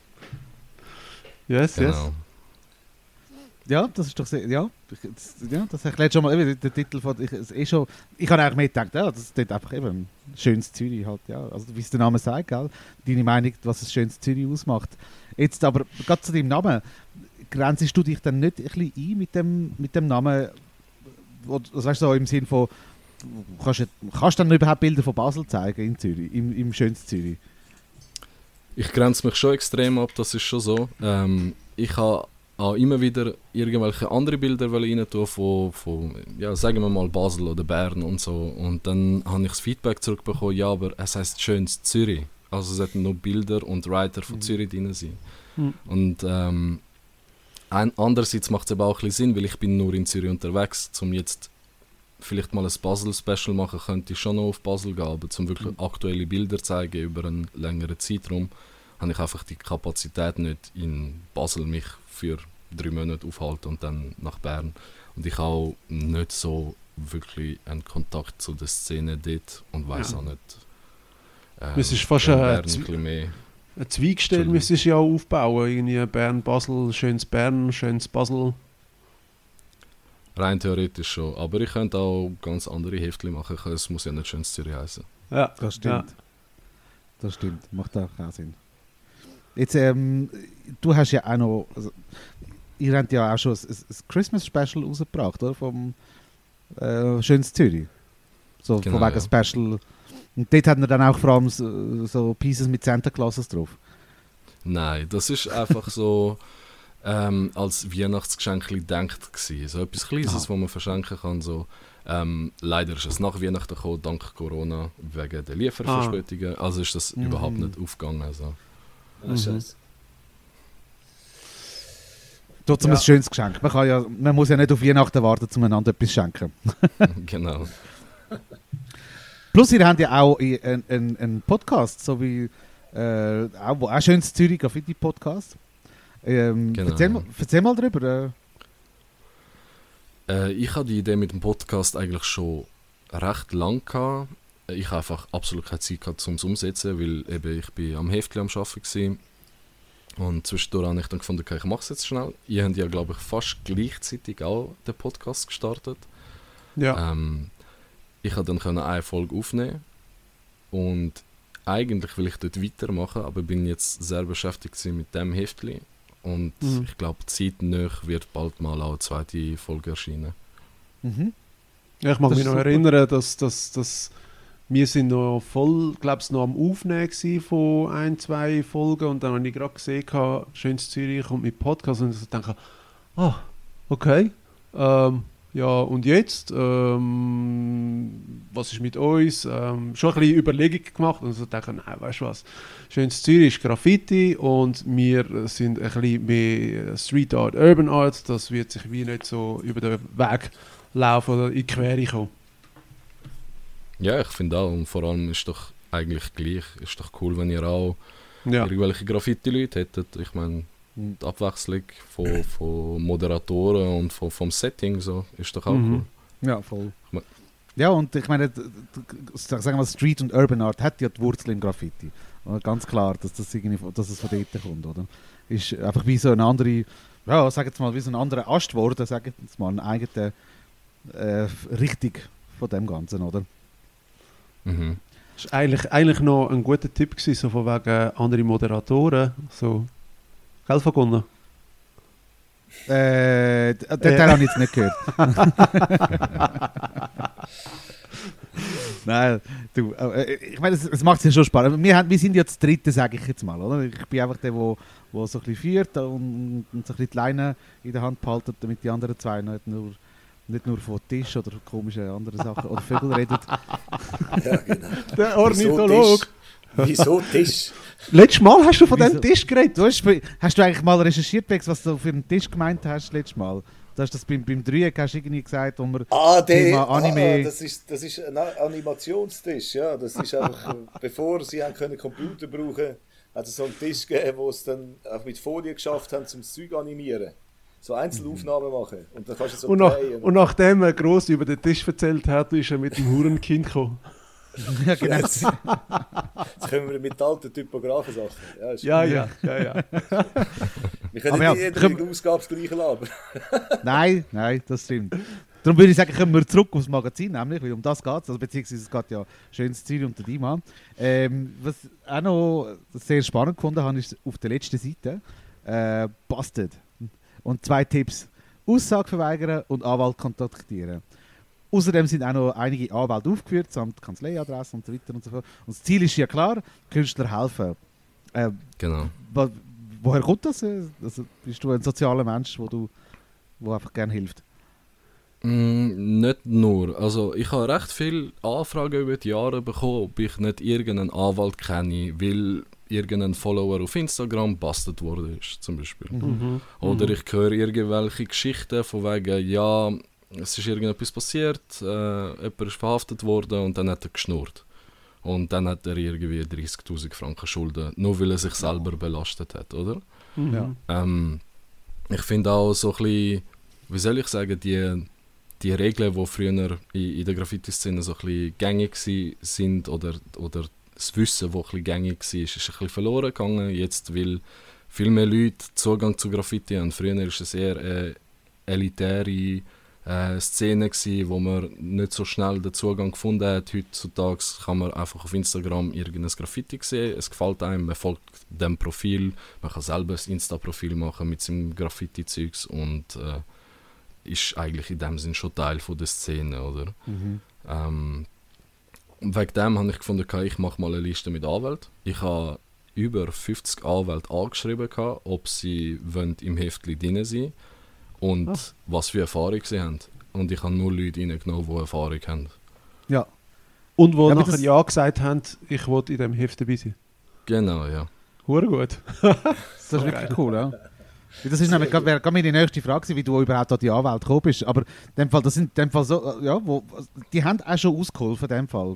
Speaker 4: Yes,
Speaker 2: genau.
Speaker 4: yes.
Speaker 1: Ja, das ist doch sehr, ja, das, ja, das erklärt schon mal eben den Titel von, ich, eh schon, ich habe eigentlich mehr gedacht, ja, das ist einfach eben schönes Zürich halt, ja, also wie es der Name sagt, gell, deine Meinung, was es schönes Zürich ausmacht. Jetzt aber, gerade zu deinem Namen, grenzest du dich dann nicht ein bisschen ein mit dem, mit dem Namen, also weißt du, so im Sinn von, kannst du kannst dann überhaupt Bilder von Basel zeigen in Zürich, im, im schönes Zürich?
Speaker 2: Ich grenze mich schon extrem ab, das ist schon so. Ähm, ich habe auch immer wieder irgendwelche andere Bilder rein tun von, von, ja, sagen wir mal Basel oder Bern und so. Und dann habe ich das Feedback zurückbekommen, ja, aber es heisst schönes Zürich. Also es sollten nur Bilder und Writer von mhm. Zürich drin sein. Mhm. Und ähm, ein, andererseits macht es aber auch ein bisschen Sinn, weil ich bin nur in Zürich unterwegs, um jetzt vielleicht mal ein Basel-Special machen, könnte ich schon noch auf Basel gehen, aber zum wirklich mhm. aktuelle Bilder zeigen über einen längeren Zeitraum, habe ich einfach die Kapazität nicht, in Basel mich für drei Monate aufhalten und dann nach Bern. Und ich habe auch nicht so wirklich einen Kontakt zu der Szene dort und weiss ja. auch nicht. Ähm,
Speaker 4: es ist fast ein,
Speaker 2: ein,
Speaker 4: Zwe-
Speaker 2: mehr.
Speaker 4: ein Zweigstell, müsstest du ja auch aufbauen. Irgendwie Bern, Basel, schönes Bern, schönes Basel.
Speaker 2: Rein theoretisch schon. Aber ich könnte auch ganz andere Heftchen machen. Es muss ja nicht schönes Zürich heißen.
Speaker 4: Ja,
Speaker 1: das stimmt. Ja. Das stimmt. Macht auch keinen Sinn. Jetzt, ähm, du hast ja auch noch, also, ihr habt ja auch schon ein, ein Christmas-Special rausgebracht, oder? Vom äh, Schönes Zürich. So, genau, von wegen ja. Special. Und dort hatten wir dann auch vor allem so, so Pieces mit Santa Clauses drauf.
Speaker 2: Nein, das ist einfach so ähm, als Weihnachtsgeschenk gedacht gewesen. So etwas Kleines, was man verschenken kann. So. Ähm, leider ist es nach Weihnachten gekommen, dank Corona, wegen der Lieferverspätungen. Ah. Also ist das mhm. überhaupt nicht aufgegangen. Also.
Speaker 3: Ah, scheiße.
Speaker 1: Trotzdem ja. ein schönes Geschenk. Man, kann ja, man muss ja nicht auf Weihnachten warten, um einander etwas zu schenken.
Speaker 2: Genau.
Speaker 1: Plus, ihr habt ja auch einen, einen, einen Podcast, so wie äh, auch, auch schönes Zürich Graffiti-Podcast. Ähm, genau. erzähl, mal, erzähl mal darüber.
Speaker 2: Äh. Äh, ich hatte die Idee mit dem Podcast eigentlich schon recht lang gehabt. Ich habe einfach absolut keine Zeit gehabt, um es umzusetzen, weil eben ich bin am Heftli am Arbeiten war. Und zwischendurch habe ich dann gefunden, okay, ich mache es jetzt schnell. Ihr habt ja, glaube ich, fast gleichzeitig auch den Podcast gestartet.
Speaker 4: Ja.
Speaker 2: Ähm, ich konnte dann eine Folge aufnehmen und eigentlich will ich dort weitermachen, aber bin jetzt sehr beschäftigt mit dem Heftli. Und mhm. ich glaube, zeitnah wird bald mal auch eine zweite Folge erscheinen.
Speaker 1: Mhm.
Speaker 4: Ja, ich mag
Speaker 1: das
Speaker 4: mich noch super. erinnern, dass, dass, dass wir sind noch voll, glaube ich, noch am Aufnehmen von ein, zwei Folgen und dann habe ich gerade gesehen, «Schönes Zürich» kommt mit Podcast und ich dachte, ah, okay, ähm, ja und jetzt, ähm, was ist mit uns? Ähm, schon ein bisschen Überlegung gemacht und so dachte, nein, weißt du was, «Schönes Zürich» ist Graffiti und wir sind ein bisschen mehr Street Art, Urban Art, das wird sich wie nicht so über den Weg laufen oder in die Quere kommen.
Speaker 2: Ja, ich finde auch. Und vor allem ist doch eigentlich gleich. Ist doch cool, wenn ihr auch ja. irgendwelche Graffiti-Leute hättet. Ich meine, die Abwechslung von, von Moderatoren und von, vom Setting so, ist doch auch
Speaker 1: mhm.
Speaker 2: cool.
Speaker 1: Ja, voll. Ich mein, ja, und ich meine, sagen wir mal, Street und Urban Art hat ja die Wurzel im Graffiti. Und ganz klar, dass das irgendwie, dass es von dort kommt, oder? Ist einfach wie so eine andere, ja, sagen wir mal, wie so ein anderer Ast geworden, sagen wir mal, eine eigene äh, Richtung von dem Ganzen, oder?
Speaker 2: Mhm.
Speaker 4: Das war eigentlich, eigentlich noch ein guter Tipp gewesen, so von wegen andere Moderatoren. So. Gell, Fagunna?
Speaker 1: Äh, den äh. habe ich jetzt nicht gehört. Nein, du, äh, ich meine, es, es macht ja schon Spaß. Wir, haben, wir sind ja das Dritte, sage ich jetzt mal, oder? Ich bin einfach der, der, der so ein bisschen führt und, und so ein bisschen die Leine in der Hand behalten, damit die anderen zwei nicht nur nicht nur von Tisch oder komischen anderen Sachen oder Vögel redet.
Speaker 3: Ja, genau.
Speaker 4: Der Ornitholog.
Speaker 3: Wieso Tisch?
Speaker 4: Letztes Mal hast du von
Speaker 1: Wieso?
Speaker 4: dem Tisch geredet.
Speaker 1: Du hast, hast du eigentlich mal recherchiert, Bex, was du für einen Tisch gemeint hast letztes Mal? Du hast das beim, beim Dreieck hast du irgendwie gesagt, wo wir
Speaker 3: ah, der,
Speaker 1: Anime...
Speaker 3: Ah, das, ist, das ist ein Animationstisch, ja. Das ist einfach, bevor sie haben können Computer brauchen, hat es so einen Tisch gegeben, wo sie dann auch mit Folie geschafft haben, um das Zeug animieren. So Einzelaufnahmen machen. Und dann kannst du so
Speaker 4: und, nach, und nachdem er gross über den Tisch erzählt hat, ist er mit dem Hurenkind gekommen.
Speaker 1: Ja, genau.
Speaker 3: Jetzt, jetzt können wir mit alten Typografen Sachen.
Speaker 4: Ja, ja, ja, ja, ja.
Speaker 3: Wir können
Speaker 1: aber
Speaker 3: nicht
Speaker 1: ja,
Speaker 3: jeder
Speaker 1: können...
Speaker 3: in der Ausgabe das Gleiche labern.
Speaker 1: Nein, nein, das stimmt. Darum würde ich sagen, kommen wir zurück aufs Magazin, nämlich, weil um das geht es. Also, beziehungsweise es geht ja schönes Ziel unter die Mann. Ähm, was auch noch sehr spannend gefunden habe, ist auf der letzten Seite äh, Busted. Und zwei Tipps: Aussage verweigern und Anwalt kontaktieren. Außerdem sind auch noch einige Anwälte aufgeführt, samt Kanzleiadresse und so weiter und so fort. Und das Ziel ist ja klar, Künstler helfen. Äh,
Speaker 2: genau.
Speaker 1: Wo, woher kommt das? Also, bist du ein sozialer Mensch, wo du wo einfach gerne hilft?
Speaker 2: Mm, nicht nur. Also ich habe recht viele Anfragen über die Jahre bekommen, ob ich nicht irgendeinen Anwalt kenne, weil irgendein Follower auf Instagram bastet worden ist, zum Beispiel.
Speaker 4: Mhm.
Speaker 2: Oder
Speaker 4: mhm.
Speaker 2: ich höre irgendwelche Geschichten von wegen, ja, es ist irgendetwas passiert, äh, jemand ist verhaftet worden und dann hat er geschnurrt. Und dann hat er irgendwie dreißigtausend Franken Schulden, nur weil er sich selber belastet hat, oder?
Speaker 4: Mhm.
Speaker 1: Ja.
Speaker 2: Ähm, ich finde auch so ein bisschen, wie soll ich sagen, die, die Regeln, die früher in, in der Graffiti-Szene so ein bisschen gängig sind oder, oder das Wissen, das ein bisschen gängig war, ist ein bisschen verloren gegangen. Jetzt, weil viel mehr Leute Zugang zu Graffiti haben. Früher war es eher eine elitäre äh, Szene gewesen, wo man nicht so schnell den Zugang gefunden hat. Heutzutage kann man einfach auf Instagram irgendein Graffiti sehen. Es gefällt einem, man folgt dem Profil, man kann selber ein Insta-Profil machen mit seinem Graffiti-Zeugs und äh, ist eigentlich in dem Sinn schon Teil von der Szene, oder?
Speaker 1: Mhm.
Speaker 2: Ähm, wegen dem habe ich gefunden, okay, ich mache mal eine Liste mit Anwälten. Ich habe über fünfzig Anwälte angeschrieben, ob sie im Heftli drin sein wollen und
Speaker 4: oh.
Speaker 2: was für Erfahrung sie haben. und ich habe nur Leute reingenommen, die Erfahrung haben.
Speaker 1: Ja.
Speaker 4: Und wo
Speaker 1: Ja, aber
Speaker 4: nachher
Speaker 1: das-
Speaker 4: ja gesagt haben, ich wollte in diesem Heft dabei sein.
Speaker 2: Genau, ja.
Speaker 4: Hure gut.
Speaker 1: Das ist wirklich cool, ja. Weil das ist nämlich gerade, wäre gerade meine nächste Frage gewesen, wie du überhaupt an die Anwälte gekommen bist. Aber in dem Fall, das sind in dem Fall so, ja, wo, die haben auch schon ausgeholfen in dem Fall.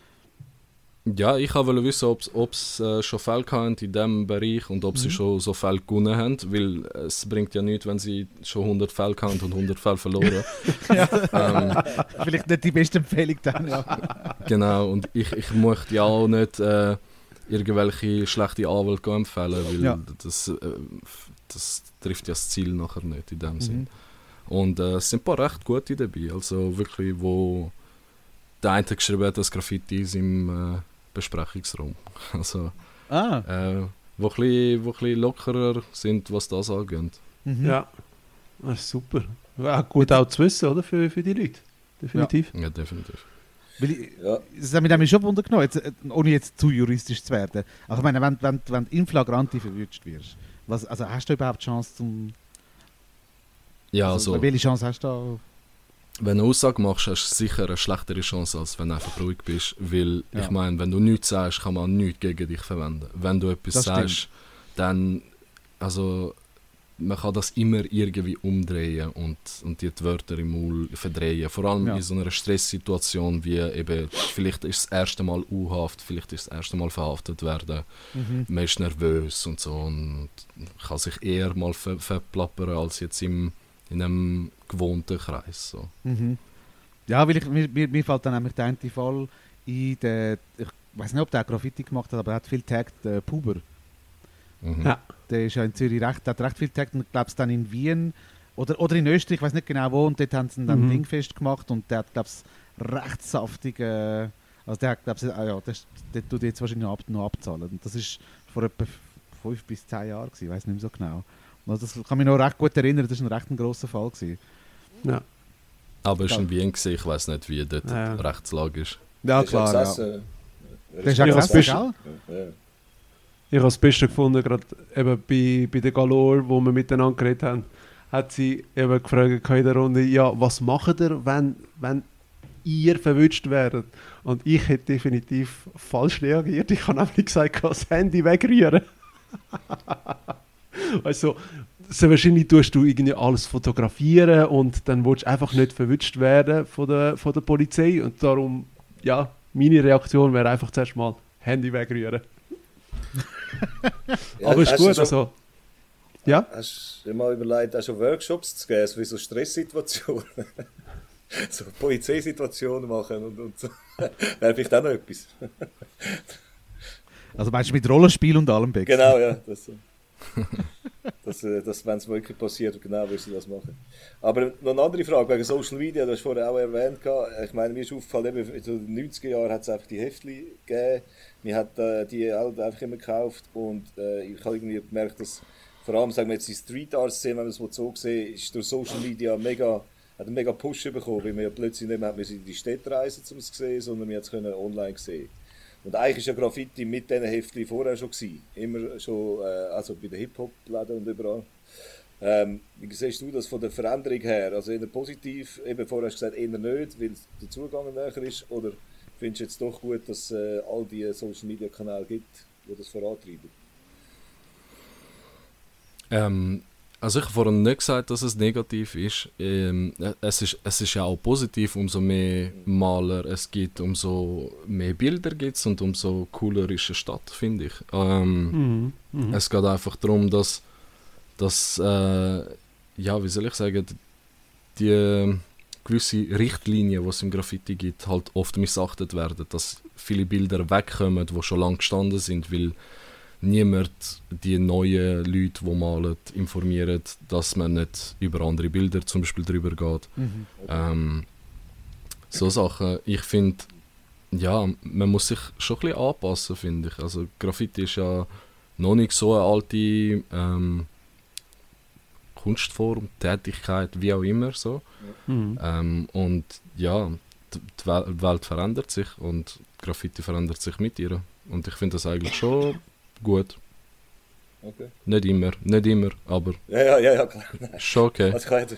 Speaker 2: Ja, ich wollte wissen, ob sie äh, schon Fälle hatten in diesem Bereich und ob sie
Speaker 1: Mhm.
Speaker 2: schon so Fälle gewonnen haben, weil es bringt ja nichts, wenn sie schon hundert Fälle hatten und hundert Fälle verloren. ähm,
Speaker 1: Vielleicht nicht die beste Empfehlung dann, ja.
Speaker 2: genau, und ich, ich möchte ja auch nicht äh, irgendwelche schlechte Anwälte empfehlen, weil
Speaker 1: Ja.
Speaker 2: das, äh, das trifft ja das Ziel nachher nicht in dem
Speaker 1: Mhm.
Speaker 2: Sinn. Und äh, es sind ein paar recht gute dabei, also wirklich, wo der eine geschrieben hat, das Graffiti ist im äh, Besprechungsraum. Also,
Speaker 1: Ah.
Speaker 2: äh, wo ein bisschen, wo ein bisschen lockerer sind, was das angeht.
Speaker 1: Mhm.
Speaker 4: Ja. Das ist super. Ja, gut auch zu wissen, oder? Für, für die Leute. Definitiv.
Speaker 2: Ja, definitiv.
Speaker 1: Weil ich,
Speaker 3: Ja.
Speaker 1: das hat mich nämlich schon Wunder genommen, jetzt, äh, ohne jetzt zu juristisch zu werden. Aber ich meine, wenn, wenn, wenn du in flagranti verwünscht wirst, was, also hast du überhaupt Chance zum...
Speaker 2: Ja,
Speaker 1: also,
Speaker 2: also,
Speaker 1: welche Chance hast du da?
Speaker 2: wenn du eine Aussage machst, hast du sicher eine schlechtere Chance, als wenn du einfach ruhig bist. Weil,
Speaker 1: Ja.
Speaker 2: ich meine, wenn du nichts sagst, kann man nichts gegen dich verwenden. Wenn du etwas
Speaker 1: Das
Speaker 2: sagst, dann, also, man kann das immer irgendwie umdrehen und, und die, die Wörter im Maul verdrehen. Vor allem
Speaker 1: Ja.
Speaker 2: in so einer Stresssituation wie eben, vielleicht ist das erste Mal U-Haft, vielleicht ist das erste Mal verhaftet werden.
Speaker 1: Mhm.
Speaker 2: Man ist nervös und so und kann sich eher mal ver verplappern als jetzt im, in einem gewohnten Kreis. So.
Speaker 1: Mhm. Ja, weil ich, mir, mir, mir fällt dann nämlich der eine Fall ein, der, ich weiß nicht, ob der Graffiti gemacht hat, aber er hat viel getaggt, der Puber.
Speaker 2: Mhm.
Speaker 4: Ja.
Speaker 1: Der ist ja in Zürich recht, der hat recht viel getaggt und ich glaube dann in Wien oder, oder in Österreich, ich weiß nicht genau wo, und dort haben sie ihn dann
Speaker 4: Mhm.
Speaker 1: dingfest gemacht und der hat, glaube ich, recht saftige, also der hat, glaube ich, ah ja, der, der tut jetzt wahrscheinlich noch, ab, noch abzahlen. Und das ist vor etwa fünf bis zehn Jahren gewesen, ich weiß nicht mehr so genau. Also das kann mich noch recht gut erinnern, das war ein recht ein grosser Fall gewesen.
Speaker 4: Ja.
Speaker 2: Aber es
Speaker 1: Ja.
Speaker 2: war in Wien, gewesen, ich weiß nicht, wie dort
Speaker 4: Ja.
Speaker 2: die Rechtslage ist.
Speaker 1: Ja,
Speaker 3: Der ist
Speaker 1: klar, ja.
Speaker 3: gesessen.
Speaker 1: Der ist
Speaker 4: Ja,
Speaker 1: auch
Speaker 4: das
Speaker 1: gesessen,
Speaker 4: bist-
Speaker 1: gell?
Speaker 3: Ja.
Speaker 4: Ich habe das Beste gefunden, gerade eben bei, bei der Galore, wo wir miteinander geredet haben, hat sie eben gefragt in der Runde, ja, was macht ihr, wenn, wenn ihr verwünscht werdet? Und ich hätte definitiv falsch reagiert. Ich habe nämlich gesagt, das Handy wegrühren. Also, sehr wahrscheinlich tust du irgendwie alles fotografieren und dann willst du einfach nicht verwünscht werden von der, von der Polizei. Und darum, ja, meine Reaktion wäre einfach zuerst mal Handy wegrühren.
Speaker 3: Ja,
Speaker 4: Aber ist
Speaker 3: hast du
Speaker 4: gut,
Speaker 3: schon-
Speaker 4: also. Ja?
Speaker 3: Hast du dir mal überlegt, auch schon Workshops zu geben, so für so Stresssituationen? So Polizeisituationen machen und, und so. Wäre vielleicht auch noch etwas.
Speaker 1: Also meinst du mit Rollenspiel und allem, Bex?
Speaker 3: Genau, ja. Das, äh, das, äh, das, wenn es wirklich passiert, genau wirst du das machen. Aber noch eine andere Frage wegen Social Media, du hast vorher auch erwähnt, gehabt. Ich meine, mir ist aufgefallen, eben in den neunziger Jahren hat es einfach die Heftchen gegeben. Wir haben äh, die auch einfach immer gekauft und äh, ich habe irgendwie gemerkt, dass vor allem, sagen wir jetzt die Street Art Szene, wenn man es so sieht, ist durch Social Media mega, hat einen mega Push bekommen, weil wir ja plötzlich nicht mehr in die Städte reisen, um es zu sehen, sondern wir haben es online sehen. Und eigentlich ist ja Graffiti mit diesen Heftchen vorher schon gewesen. Immer schon, äh, also bei den Hip-Hop-Läden und überall. Ähm, wie siehst du das von der Veränderung her? Also eher positiv, eben vorher hast du gesagt, eher nicht, weil der Zugang näher ist, oder findest du jetzt doch gut, dass es äh, all die Social-Media-Kanäle gibt, die das vorantreiben?
Speaker 2: Ähm, also ich habe vorhin nicht gesagt, dass es negativ ist. Ähm, es ist. Es ist ja auch positiv, umso mehr Maler es gibt, umso mehr Bilder gibt es und umso cooler ist eine Stadt, finde ich. Ähm,
Speaker 4: Mhm. Mhm.
Speaker 2: Es geht einfach darum, dass, dass äh, ja, wie soll ich sagen, die äh, gewisse Richtlinien, die es im Graffiti gibt, halt oft missachtet werden, dass viele Bilder wegkommen, die schon lange gestanden sind, weil niemand die neuen Leute, die malen, informiert, dass man nicht über andere Bilder zum Beispiel drüber geht.
Speaker 1: Mhm.
Speaker 2: Ähm, so Sachen. Ich finde, ja, man muss sich schon ein bisschen anpassen, finde ich. Also Graffiti ist ja noch nicht so eine alte ähm, Kunstform, Tätigkeit, wie auch immer so.
Speaker 4: Mhm.
Speaker 2: Ähm, und ja, die, die Wel- die Welt verändert sich und Graffiti verändert sich mit ihr. Und ich finde das eigentlich schon gut.
Speaker 3: Okay.
Speaker 2: Nicht immer, nicht immer, aber
Speaker 3: Ja, ja, ja, ja, klar.
Speaker 2: schon okay.
Speaker 3: Also ich habe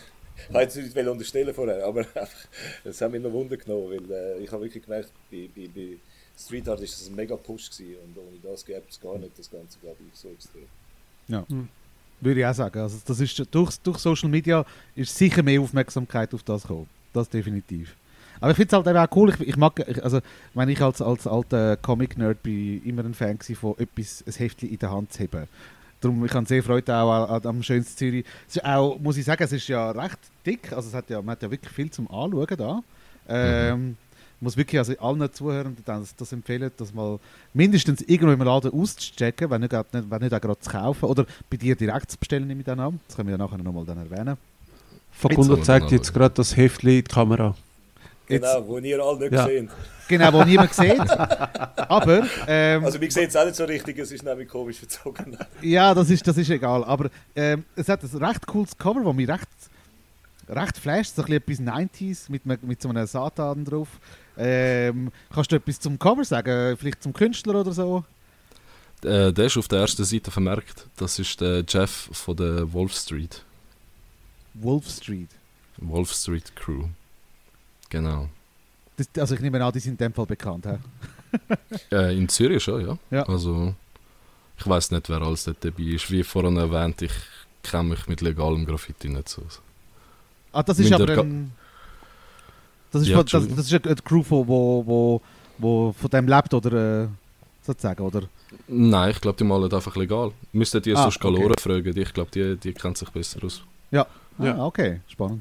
Speaker 3: Ich wollte jetzt nicht unterstellen vorher, aber das hat mich noch Wunder genommen, weil äh, ich habe wirklich gemerkt, bei, bei, bei Street Art war das ein mega Push gewesen und ohne das gäbe es gar nicht das Ganze, glaube ich, so extrem.
Speaker 1: Ja, mhm. würde ich auch sagen. Also das ist, durch, durch Social Media ist sicher mehr Aufmerksamkeit auf das gekommen. Das definitiv. Aber ich finde es halt eben auch cool, ich, ich mag, ich, also wenn ich als, als alter Comic-Nerd bin, immer ein Fan von etwas, ein Heftchen in der Hand zu haben. Darum, ich habe sehr Freude auch an, am schönsten Zürich. Es ist auch, muss ich sagen, es ist ja recht dick, also es hat ja, man hat ja wirklich viel zum Anschauen da. Ähm, mhm. muss wirklich also allen Zuhörern das, das empfehlen, das mal mindestens irgendwo im Laden auszuchecken, wenn nicht, wenn nicht auch gerade zu kaufen oder bei dir direkt zu bestellen, nehme ich dann an. Das können wir ja nachher nochmal dann erwähnen.
Speaker 4: Facundo zeigt jetzt gerade das Heftchen in die Kamera.
Speaker 3: Genau, jetzt, wo ihr alle nicht ja. gesehen.
Speaker 1: Genau, wo niemand sieht. Aber... Ähm,
Speaker 3: also wir sehen es auch nicht so richtig, es ist nämlich komisch verzogen.
Speaker 1: Ja, das ist, das ist egal. Aber ähm, es hat ein recht cooles Cover, das mich recht, recht flasht. So ein bisschen etwas neunziger mit, mit so einem Satan drauf. Ähm, kannst du etwas zum Cover sagen? Vielleicht zum Künstler oder so?
Speaker 2: Äh, der ist auf der ersten Seite vermerkt. Das ist der Jeff von der Wolf Street.
Speaker 1: Wolf Street?
Speaker 2: Wolf Street Crew. Genau.
Speaker 1: Das, also ich nehme an, die sind in dem Fall bekannt, hä?
Speaker 2: äh, in Zürich schon, ja.
Speaker 1: ja.
Speaker 2: Also ich weiß nicht, wer alles dort dabei ist. Wie vorhin erwähnt, ich kenne mich mit legalem Graffiti nicht so aus.
Speaker 1: Ah, das ist Minder aber ein... Das ist, ja, von, das, das ist eine Crew, wo, wo, wo, wo von dem lebt, oder äh, sozusagen, oder?
Speaker 2: Nein, ich glaube, die malen einfach legal. Müsstet ihr
Speaker 1: ah,
Speaker 2: sonst Galore
Speaker 1: okay.
Speaker 2: fragen, ich glaube, die, die kennen sich besser aus.
Speaker 1: Ja, ja. Ah, okay, spannend.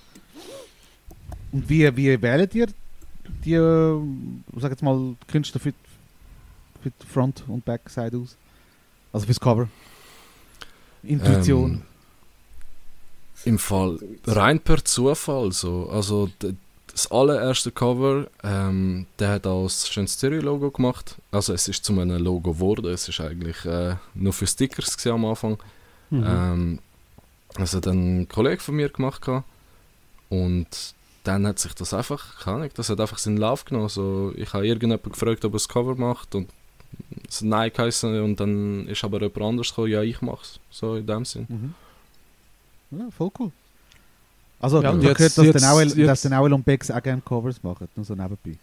Speaker 1: Und wie, wie wählt ihr die, äh, sag jetzt mal, Künstler für, für die Front- und Backside aus? Also fürs Cover? Intuition?
Speaker 2: Ähm, Im Fall rein per Zufall so. Also d- das allererste Cover, ähm, der hat auch das schönes Zürich-Logo gemacht. Also es ist zu einem Logo geworden. Es ist eigentlich äh, nur für Stickers am Anfang. Mhm. Ähm, das hat ein Kollege von mir gemacht gehabt. Und dann hat sich das einfach, keine Ahnung, das hat einfach seinen Lauf genommen. So, ich habe irgendjemanden gefragt, ob er das Cover macht und es hat Nein geheißen und dann ist aber jemand anderes gekommen, ja, ich mache es. So in dem Sinn.
Speaker 1: Mhm. Ja, voll cool. Also,
Speaker 4: ja,
Speaker 1: ich habe gehört, dass der Nauel, dass der Nauel und Bex auch gerne Covers machen, nur so nebenbei.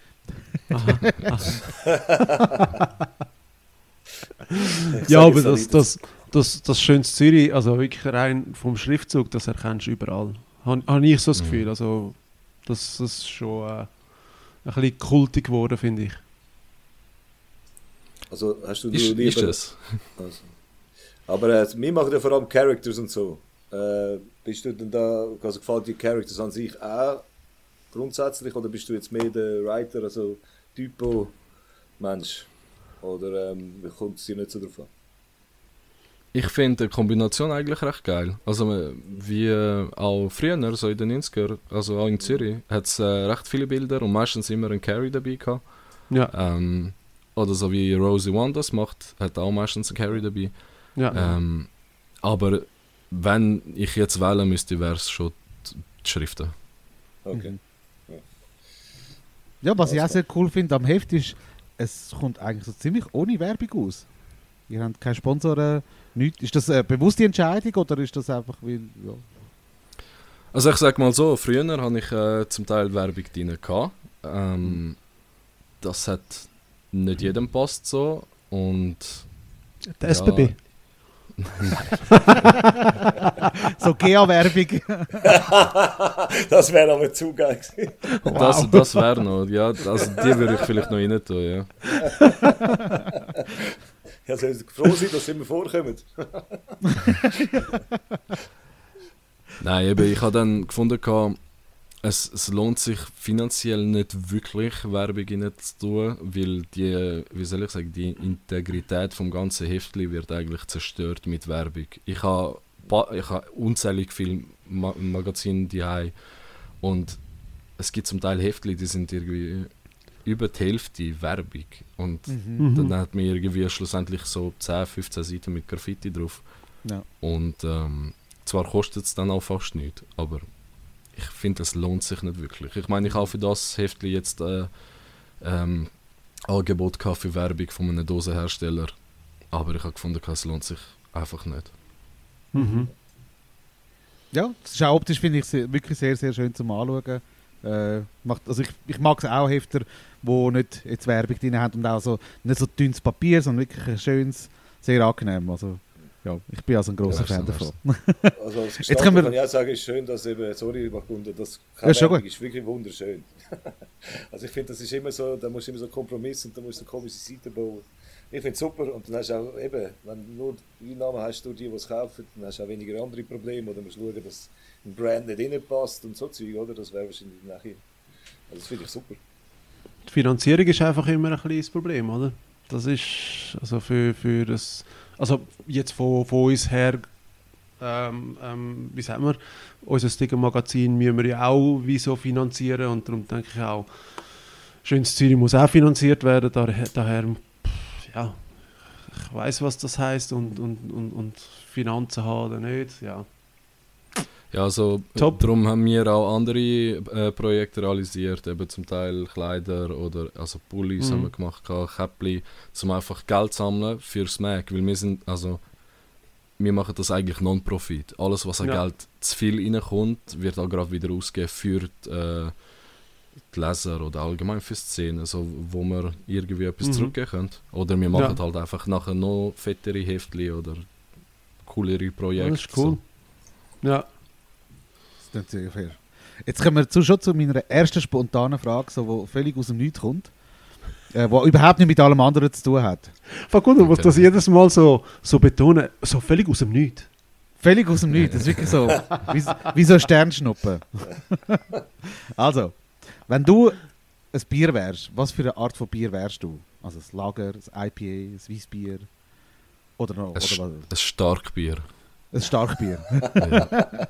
Speaker 4: Ja, aber das, das, das, das schöne Zürich, also wirklich rein vom Schriftzug, das erkennst du überall. Habe hab ich so das
Speaker 2: Mhm.
Speaker 4: Gefühl, also das, das ist schon äh, ein bisschen kultig geworden, finde ich.
Speaker 3: Also hast du
Speaker 2: Ist,
Speaker 3: lieber...
Speaker 2: ist es.
Speaker 3: Also. Aber äh, wir machen ja vor allem Characters und so. Äh, bist du denn da, also gefällt dir Characters an sich auch grundsätzlich oder bist du jetzt mehr der Writer, also Typo-Mensch? Oder ähm, kommt es dir nicht so drauf an?
Speaker 2: Ich finde die Kombination eigentlich recht geil. Also äh, wie äh, auch früher, so in den neunzigern, also auch in Zürich, hat es äh, recht viele Bilder und meistens immer ein Carry dabei gehabt.
Speaker 4: Ja.
Speaker 2: Ähm, oder so wie Rosie One das macht, hat auch meistens ein Carry dabei.
Speaker 4: Ja.
Speaker 2: Ähm, aber wenn ich jetzt wählen müsste, wäre es schon die die Schriften.
Speaker 3: Okay.
Speaker 1: Mhm. Ja, was ich auch sehr cool finde am Heft ist, es kommt eigentlich so ziemlich ohne Werbung aus. Ihr habt keine Sponsoren, nichts. Ist das eine bewusste Entscheidung oder ist das einfach, weil, ja...
Speaker 2: Also ich sag mal so, früher hatte ich äh, zum Teil Werbung drin gehabt. Ähm, das hat nicht jedem passt so und...
Speaker 4: Der S B B?
Speaker 1: So G A-Werbung.
Speaker 3: Das wäre aber zu geil gewesen.
Speaker 4: Wow.
Speaker 2: Das, das wäre noch, ja, also die würde ich vielleicht noch rein tun, ja.
Speaker 3: Ja, soll ich froh sein, dass sie mir vorkommen.
Speaker 2: Nein, eben, ich habe dann gefunden, gehabt, es, es lohnt sich finanziell nicht wirklich Werbung rein zu tun, weil die, wie soll ich sagen, die Integrität vom ganzen Heftli wird eigentlich zerstört mit Werbung. Ich habe ich habe unzählig viele Ma- Magazine daheim und es gibt zum Teil Heftli, die sind irgendwie über die Hälfte Werbung und
Speaker 1: Mhm.
Speaker 2: dann hat man irgendwie schlussendlich so zehn, fünfzehn Seiten mit Graffiti drauf.
Speaker 1: Ja.
Speaker 2: Und ähm, zwar kostet es dann auch fast nichts, aber ich finde, es lohnt sich nicht wirklich. Ich meine, ich habe für das Heftli jetzt äh, ähm, Angebot gehabt für Werbung von einem Dosenhersteller, aber ich habe gefunden, es lohnt sich einfach nicht.
Speaker 4: Mhm.
Speaker 1: Ja, das ist auch optisch, finde ich, sehr, wirklich sehr, sehr schön zum Anschauen. Äh, macht, also ich, ich mag es auch Hefter, die nicht jetzt Werbung drin haben und auch so, nicht so dünnes Papier, sondern wirklich ein schönes, sehr angenehm. Also, ja, ich bin also ein grosser
Speaker 2: Ja,
Speaker 1: Fan
Speaker 2: so
Speaker 1: davon.
Speaker 3: Also als
Speaker 1: Jetzt
Speaker 3: Gestalter
Speaker 1: können wir-
Speaker 3: kann ich auch sagen, ist schön, dass eben, sorry, Markunde, das
Speaker 1: Ja, ist schon
Speaker 3: Werbung
Speaker 1: gut.
Speaker 3: ist wirklich wunderschön. Also ich finde, das ist immer so, da musst du immer so Kompromiss und da musst du komische Seiten bauen. Ich finde es super und dann hast du auch eben, wenn du nur Einnahmen hast durch die, die es kaufen, dann hast du auch weniger andere Probleme oder musst schauen, dass ein Brand nicht reinpasst und so Zeug, oder? Das wäre wahrscheinlich nachher. Also das finde ich super.
Speaker 4: Die Finanzierung ist einfach immer ein kleines Problem, oder? Das ist also für, für das, also jetzt von, von uns her, ähm, ähm, wie sagen wir, unser Sticker-Magazin müssen wir ja auch wie so finanzieren und darum denke ich auch, Schönes Zürich muss auch finanziert werden, daher, daher pff, ja, ich weiß, was das heisst und, und, und, und Finanzen haben oder nicht, ja.
Speaker 2: Ja, also
Speaker 4: Top.
Speaker 2: darum haben wir auch andere äh, Projekte realisiert, eben zum Teil Kleider oder also Pullis
Speaker 4: Mhm.
Speaker 2: haben wir gemacht, Käppli, um einfach Geld zu sammeln fürs Mac, weil wir sind, also wir machen das eigentlich Non-Profit. Alles, was an
Speaker 4: Ja.
Speaker 2: Geld zu viel reinkommt, wird auch gerade wieder ausgegeben für die, äh, die Leser oder allgemein für Szenen, also wo wir irgendwie etwas
Speaker 4: Mhm.
Speaker 2: zurückgeben können. Oder wir machen
Speaker 4: Ja.
Speaker 2: halt einfach nachher noch fettere Heftli oder coolere Projekte.
Speaker 4: Das ist cool. Ja.
Speaker 1: Das klingt sehr fair. Jetzt kommen wir zu, schon zu meiner ersten spontanen Frage, so, die völlig aus dem Nichts kommt, äh, die überhaupt nicht mit allem anderen zu tun hat.
Speaker 4: Voll gut, du musst
Speaker 2: Okay.
Speaker 4: das jedes Mal so, so betonen, so völlig aus dem Nichts.
Speaker 1: Völlig aus dem Nichts, das ist wirklich so, wie, wie so ein Sternschnuppen. Also, wenn du ein Bier wärst, was für eine Art von Bier wärst du? Also ein Lager, ein I P A, ein Weissbier oder noch
Speaker 2: Ein,
Speaker 1: oder
Speaker 2: Sch-
Speaker 1: was?
Speaker 2: ein Starkbier.
Speaker 1: Ein Starkbier.
Speaker 2: Ja.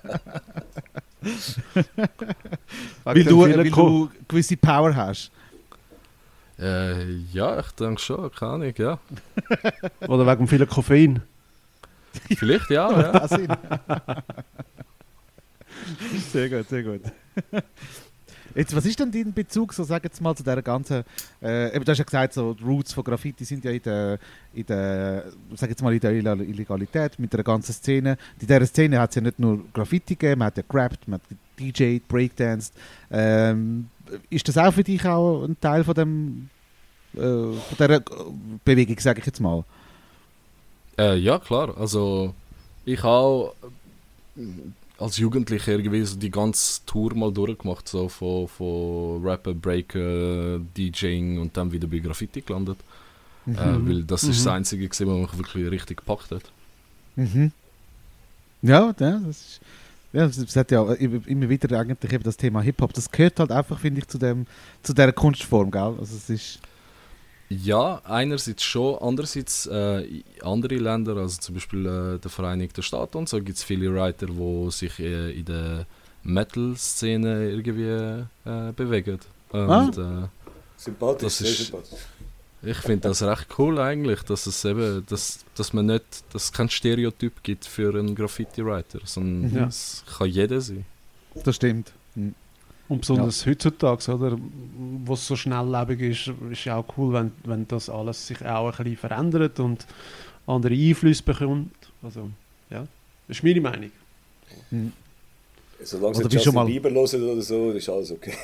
Speaker 1: Weil du, weil du gewisse Power hast.
Speaker 2: Äh, ja, ich denke schon, keine Ahnung, ja.
Speaker 4: Oder wegen viel Koffein.
Speaker 2: Vielleicht ja, ja.
Speaker 1: Das Sinn. Sehr gut, sehr gut. Jetzt, was ist denn dein Bezug, so sag jetzt mal, zu dieser ganzen, äh, eben, du hast ja gesagt, so, die Roots von Graffiti sind ja in der, in der, sag jetzt mal, in der Illa- Illegalität, mit der ganzen Szene. In dieser Szene hat es ja nicht nur Graffiti gegeben, man hat ja gerappt, man hat D J'd, breakdanced. Ähm, ist das auch für dich auch ein Teil von dem, äh, von dieser Bewegung, sage ich jetzt mal?
Speaker 2: Äh, ja, klar. Also, ich habe äh, als Jugendlicher irgendwie so die ganze Tour mal durchgemacht, so von, von Rapper, Breaker, DJing und dann wieder bei Graffiti gelandet.
Speaker 1: Mhm.
Speaker 2: Äh, weil das ist
Speaker 4: Mhm.
Speaker 2: das Einzige, gewesen, was mich wirklich richtig gepackt hat.
Speaker 1: Mhm. Ja, ja, das ist, ja, es es hat ja immer immer wieder eigentlich eben das Thema Hip-Hop. Das gehört halt einfach, finde ich, zu dem, zu dieser Kunstform, gell? Also es ist,
Speaker 2: Ja, einerseits schon, andererseits äh, in andere Länder, also zum Beispiel äh, der Vereinigten Staaten und so, gibt es viele Writer, die sich äh, in der Metal-Szene irgendwie äh, bewegen. Und äh,
Speaker 3: Sympathisch,
Speaker 2: Das
Speaker 3: sehr
Speaker 2: ist-
Speaker 3: sympathisch.
Speaker 2: ich finde das recht cool eigentlich, dass es eben, dass, dass man nicht, dass es kein Stereotyp gibt für einen Graffiti-Writer, sondern
Speaker 1: Mhm.
Speaker 4: Ja.
Speaker 2: es kann jeder sein.
Speaker 1: das stimmt. Mhm.
Speaker 4: Und besonders heutzutage, oder, wo es so schnelllebig ist, ist ja auch cool, wenn, wenn das alles sich auch ein bisschen verändert und andere Einflüsse bekommt. Also, ja, das ist meine Meinung.
Speaker 1: Mhm.
Speaker 3: Solange
Speaker 1: Oder
Speaker 3: sie
Speaker 1: wie schon
Speaker 3: Justin
Speaker 1: mal-
Speaker 3: Bieber hören oder so, ist alles okay.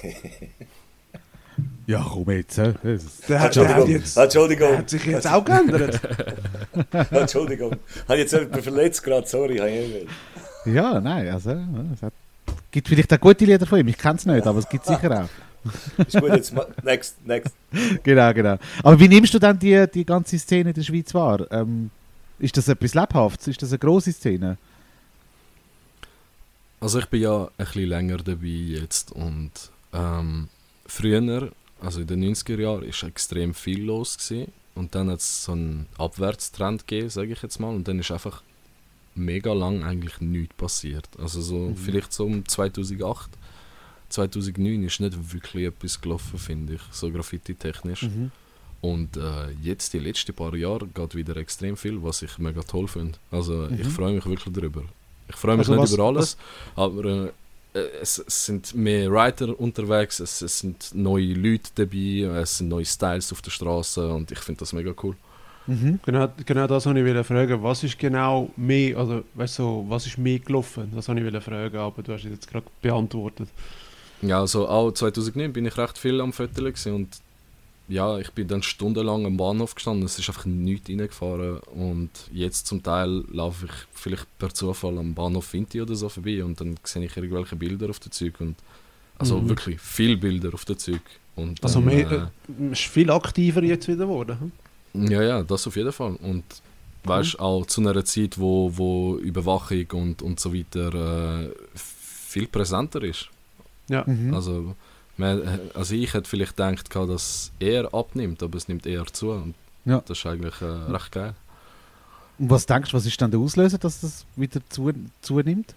Speaker 1: Ja, komm jetzt. Äh. Das-
Speaker 4: Der hat, der hat,
Speaker 3: Entschuldigung,
Speaker 4: jetzt, der
Speaker 3: Entschuldigung,
Speaker 4: hat sich jetzt auch geändert.
Speaker 3: Entschuldigung. Habe jetzt jemanden verletzt gerade, sorry, habe ich nicht.
Speaker 1: Ja, nein, also ja, es hat, gibt vielleicht auch gute Lieder von ihm. Ich kenne es nicht, aber es gibt sicher auch.
Speaker 3: Ist gut, jetzt ma- next, next.
Speaker 1: Genau, genau. Aber wie nimmst du dann die, die ganze Szene in der Schweiz wahr? Ähm, ist das etwas Lebhaftes? Ist das eine grosse Szene?
Speaker 2: Also ich bin ja ein bisschen länger dabei jetzt und ähm, früher, also in den neunziger Jahren, ist extrem viel los gewesen. Und dann hat es so einen Abwärtstrend gegeben, sage ich jetzt mal, und dann ist einfach mega lang eigentlich nichts passiert. Also so
Speaker 1: Mhm.
Speaker 2: vielleicht so um zweitausendacht, zweitausendneun ist nicht wirklich etwas gelaufen, finde ich, so graffiti-technisch.
Speaker 1: Mhm.
Speaker 2: Und äh, jetzt, die letzten paar Jahre, geht wieder extrem viel, was ich mega toll finde. Also ich
Speaker 1: Mhm.
Speaker 2: freue mich wirklich darüber. Ich freue mich
Speaker 4: Also
Speaker 2: nicht
Speaker 4: was-
Speaker 2: über alles, aber äh, es, es sind mehr Writer unterwegs, es, es sind neue Leute dabei, es sind neue Styles auf der Straße und ich finde das mega cool.
Speaker 1: Mhm.
Speaker 4: Genau, genau das wollte ich wollte fragen. Was ist genau mehr, also weißt du, so, was ist mehr gelaufen? Das wollte ich wollte fragen, aber du hast es jetzt gerade beantwortet.
Speaker 2: Ja, also auch zweitausendneun bin ich recht viel am Viertel gewesen und ja, ich bin dann stundenlang am Bahnhof gestanden, es ist einfach nichts reingefahren und jetzt zum Teil laufe ich vielleicht per Zufall am Bahnhof Vinti oder so vorbei und dann sehe ich irgendwelche Bilder auf den Zug und also
Speaker 4: Mhm.
Speaker 2: wirklich viele Bilder auf den Zug. Und
Speaker 4: Also
Speaker 2: dann,
Speaker 4: mehr,
Speaker 2: äh,
Speaker 4: äh, ist viel aktiver jetzt wieder geworden. hm?
Speaker 2: ja, ja, das auf jeden Fall. Und weißt auch zu einer Zeit, wo, wo Überwachung und, und so weiter äh, viel präsenter ist.
Speaker 4: Ja.
Speaker 1: Mhm.
Speaker 2: Also, man, also ich hätte vielleicht gedacht, dass er abnimmt, aber es nimmt eher zu. Und
Speaker 1: Ja.
Speaker 2: das ist eigentlich äh, recht geil.
Speaker 1: Und was denkst du, was ist dann der Auslöser, dass das wieder zu, zunimmt?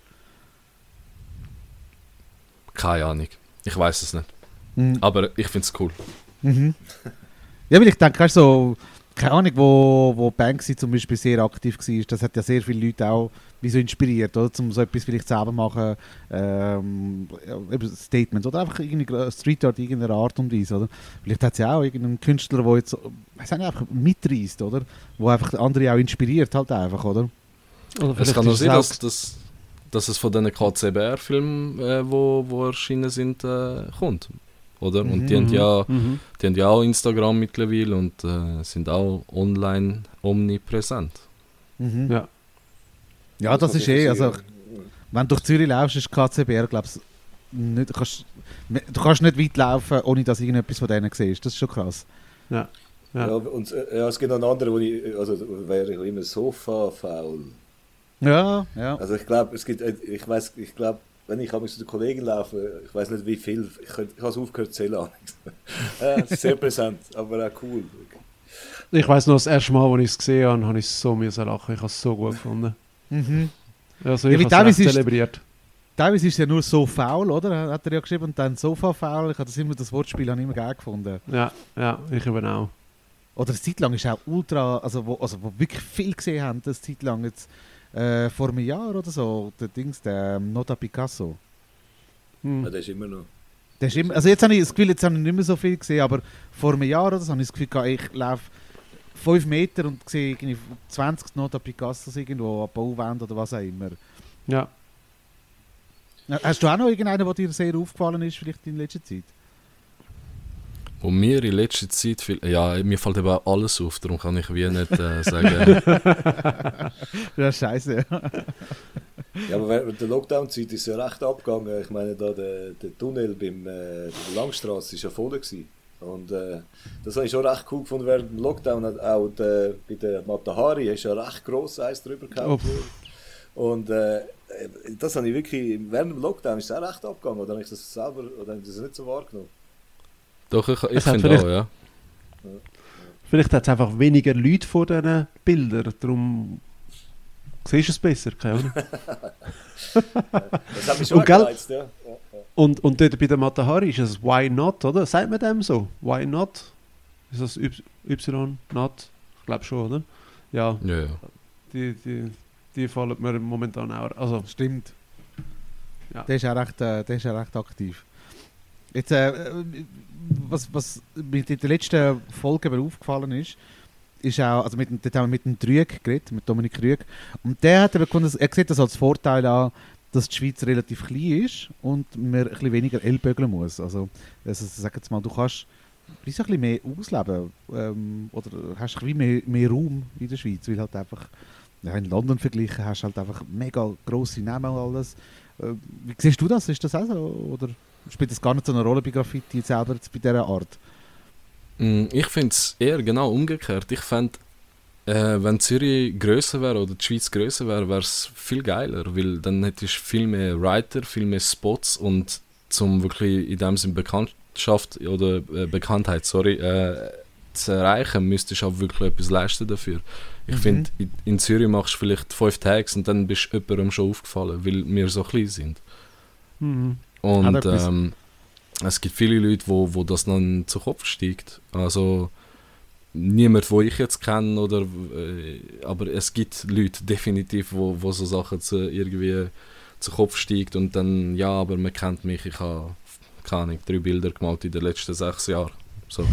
Speaker 2: Keine Ahnung. Ich weiß es nicht.
Speaker 1: Mhm.
Speaker 2: Aber ich finde es cool.
Speaker 1: Mhm. Ja, weil ich denke, weißt, du, so, keine Ahnung, wo, wo Banksy zum Beispiel sehr aktiv war, das hat ja sehr viele Leute auch wie so inspiriert, oder? Um so etwas vielleicht selber machen, ähm, ja, eben Statements oder einfach irgendeine Street Art irgendeiner Art und Weise, oder? Vielleicht hat es ja auch irgendeinen Künstler, der jetzt, weiß nicht, einfach mitreißt, oder? Wo einfach andere auch inspiriert halt einfach, oder?
Speaker 4: Oder
Speaker 2: Es
Speaker 4: vielleicht
Speaker 2: kann auch
Speaker 4: ist
Speaker 2: sein,
Speaker 4: auch-
Speaker 2: dass, dass, dass es von diesen K C B R-Filmen, äh, wo, wo erschienen sind, äh, kommt. Oder? Und die,
Speaker 4: Mhm.
Speaker 2: haben ja,
Speaker 4: Mhm.
Speaker 2: die haben ja auch Instagram mittlerweile und äh, sind auch online omnipräsent.
Speaker 1: Mhm.
Speaker 4: Ja.
Speaker 1: Ja, das
Speaker 3: kann
Speaker 1: ist
Speaker 3: ich
Speaker 1: eh, also
Speaker 3: verstehen.
Speaker 1: wenn du durch Zürich laufst, ist K C B R, glaube ich, nicht, du, kannst, du kannst nicht weit laufen, ohne dass du irgendetwas von denen siehst. Das ist schon krass.
Speaker 4: Ja.
Speaker 3: Ja.
Speaker 4: Ja.
Speaker 3: und äh, ja, es gibt noch einen anderen, wo ich, also wäre ich immer Sofa-faul.
Speaker 1: Ja, ja.
Speaker 3: Also ich glaube, es gibt, äh, ich weiß, ich glaube, wenn ich mit den Kollegen laufe, ich weiß nicht wie viel, ich, könnt- ich habe es aufgehört zu zählen. Ja, es ist sehr präsent, aber auch cool.
Speaker 4: Ich weiss noch, das erste Mal, als ich es gesehen habe, habe ich so müssen lachen. Ich habe es so gut gefunden.
Speaker 1: Mhm.
Speaker 4: Also
Speaker 1: Ja,
Speaker 4: ich
Speaker 1: wie
Speaker 4: habe es
Speaker 1: teilweise
Speaker 4: recht
Speaker 1: ist-
Speaker 4: zelebriert.
Speaker 1: Teilweise ist es ja nur so faul, oder? Hat er ja geschrieben, und dann Sofa faul. Ich habe das immer, das Wortspiel habe ich immer geil gefunden.
Speaker 4: Ja, ja, ich eben auch.
Speaker 1: Oder eine Zeit lang ist auch ultra, also wo, also wo wirklich viel gesehen haben, das Zeit lang jetzt, äh, vor einem Jahr oder so, der Dings, der ähm, Nota Picasso.
Speaker 4: Hm.
Speaker 3: Ja, das ist immer noch.
Speaker 1: Der ist immer, also jetzt habe ich das Gefühl, jetzt habe ich nicht mehr so viel gesehen, aber vor einem Jahr oder so habe ich das Gefühl gehabt, ich laufe fünf Meter und sehe irgendwie zwanzig Nota Picassos irgendwo an Bauwand oder was auch immer.
Speaker 4: Ja.
Speaker 1: Ja, hast du auch noch irgendeinen, der dir sehr aufgefallen ist, vielleicht in letzter Zeit?
Speaker 2: Wo mir in letzter Zeit viel. Ja, mir fällt eben auch alles auf, darum kann ich wie nicht äh, sagen.
Speaker 1: Ja, scheiße.
Speaker 3: Ja, aber während der Lockdown-Zeit ist es ja recht abgegangen. Ich meine, da der, der Tunnel beim, äh, bei der Langstrasse war ja voll gewesen. Und äh, das habe ich schon recht cool gefunden während dem Lockdown. Hat auch der, bei der Matahari ist ja recht gross Eis drüber gehabt. Und äh, das habe ich wirklich, während dem Lockdown ist es auch recht abgegangen. Oder habe ich das selber, oder habe ich das nicht so wahrgenommen?
Speaker 2: Doch, ich, ich
Speaker 4: Es hat
Speaker 2: finde
Speaker 4: vielleicht-
Speaker 2: auch, ja.
Speaker 4: Vielleicht hat es einfach weniger Leute von diesen Bildern, darum siehst du es besser, keine Ahnung.
Speaker 3: Das hat mich schon
Speaker 4: Und gell-
Speaker 3: gereizt, ja. Ja, ja.
Speaker 4: Und, und dort bei der Matahari ist es Why Not, oder? Sagt man dem so? Why Not? Ist das Y, y Not? Ich glaube schon, oder? Ja,
Speaker 2: Ja, ja.
Speaker 4: die, die, die fallen mir momentan auch. Also,
Speaker 1: Stimmt.
Speaker 4: Ja.
Speaker 1: Der ist auch recht, äh, der ist auch recht aktiv. Jetzt, äh, was, was mir in der letzten Folge aber aufgefallen ist, ist auch, also mit, dem- dort haben wir mit dem Trüg geredet, mit Dominik Trüg, und der hat eben gefunden, er sieht das als Vorteil an, dass die Schweiz relativ klein ist und man ein bisschen weniger ellbögeln muss. Also, also sag jetzt mal, du kannst wie so ein bisschen mehr ausleben ähm, oder hast wie mehr, mehr Raum in der Schweiz, weil halt einfach, ja, in London verglichen hast du halt einfach mega grosse Namen und alles. Äh, wie siehst du das? Ist das auch so? Oder spielt das gar nicht so eine Rolle bei Graffiti selber jetzt bei dieser Art?
Speaker 2: Mm, Ich finde es eher genau umgekehrt. Ich fände, äh, wenn Zürich grösser wäre oder die Schweiz grösser wäre, wäre es viel geiler, weil dann hättest du viel mehr Writer, viel mehr Spots und zum wirklich in dem Sinne Bekanntschaft oder äh, Bekanntheit, sorry, äh, zu erreichen, müsstest du auch wirklich etwas leisten dafür. Ich
Speaker 1: Mhm.
Speaker 2: finde, in, in Zürich machst du vielleicht fünf Tags und dann bist du jemandem schon aufgefallen, weil wir so klein sind.
Speaker 4: mhm.
Speaker 2: Und
Speaker 1: Hat etwas.
Speaker 2: ähm, es gibt viele Leute, wo, wo das dann zu Kopf steigt. Also niemand, wo ich jetzt kenne, oder, äh, aber es gibt Leute definitiv, wo, wo so Sachen zu, irgendwie zu Kopf steigt und dann, ja, aber man kennt mich, ich habe keine Ahnung, drei Bilder gemalt in den letzten sechs Jahren. So.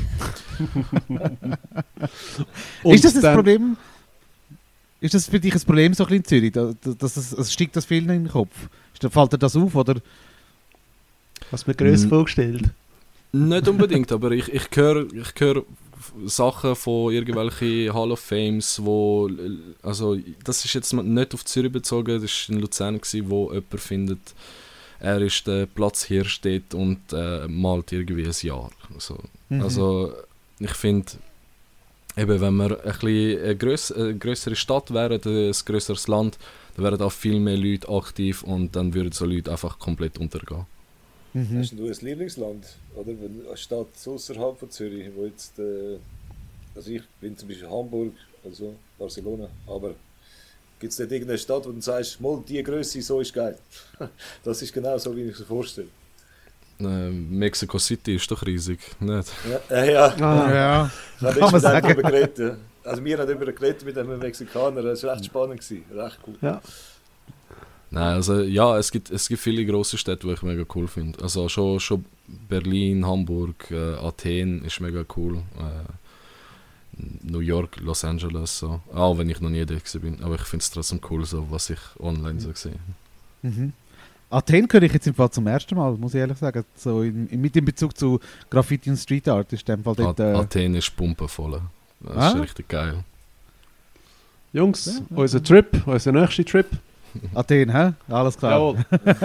Speaker 1: Ist das das
Speaker 4: dann-
Speaker 1: Problem? Ist das für dich ein Problem so ein bisschen in Zürich? Da- da- Dass es, es steigt das vielen in den Kopf? Ist- Fällt dir das auf? Oder?
Speaker 4: Was mir grösser
Speaker 2: Mm.
Speaker 4: vorgestellt.
Speaker 2: Nicht unbedingt, aber ich, ich höre ich hör Sachen von irgendwelchen Hall of Fames, wo, also das ist jetzt nicht auf Zürich bezogen, das war in Luzern, gewesen, wo jemand findet, er ist der Platzhirsch dort und äh, malt irgendwie ein Jahr. Also,
Speaker 1: Mhm.
Speaker 2: also ich finde, eben, wenn wir ein bisschen eine, gröss eine grössere Stadt wären, ein grösseres Land, dann wären auch viel mehr Leute aktiv und dann würden so Leute einfach komplett untergehen.
Speaker 1: Mhm.
Speaker 3: Hast du ein Lieblingsland? Oder eine Stadt außerhalb von Zürich, wo jetzt, äh, also ich bin zum Beispiel Hamburg, also Barcelona, aber gibt es nicht irgendeine Stadt, wo du sagst, mal die Größe, so ist geil? Das ist genau so, wie ich es mir vorstelle.
Speaker 2: Äh, Mexico City ist doch riesig, nicht?
Speaker 3: Ja, äh, ja.
Speaker 4: Ah,
Speaker 1: Ja,
Speaker 3: Ich habe
Speaker 1: kann man
Speaker 3: letztens
Speaker 1: sagen.
Speaker 3: darüber geredet. ja. Also wir haben darüber geredet mit einem Mexikaner, das war recht spannend, gewesen. Recht cool.
Speaker 4: ja.
Speaker 2: Nein, also ja, es gibt, es gibt viele grosse Städte, die ich mega cool finde. Also schon, schon Berlin, Hamburg, äh, Athen ist mega cool. Äh, New York, Los Angeles, so. Auch wenn ich noch nie da gewesen bin. Aber ich finde es trotzdem cool, so, was ich online so sehe.
Speaker 1: Mhm. Athen höre ich jetzt im Fall zum ersten Mal, muss ich ehrlich sagen. So in, in, mit dem Bezug zu Graffiti und Street Art ist in dem Fall dort...
Speaker 2: At
Speaker 1: Äh,
Speaker 2: Athen ist pumpenvoll. Das
Speaker 1: Ah.
Speaker 2: ist richtig geil.
Speaker 4: Jungs,
Speaker 1: Ja, ja.
Speaker 4: unser Trip, unser nächster Trip.
Speaker 1: Athen, hä? Alles klar.
Speaker 4: Jawohl.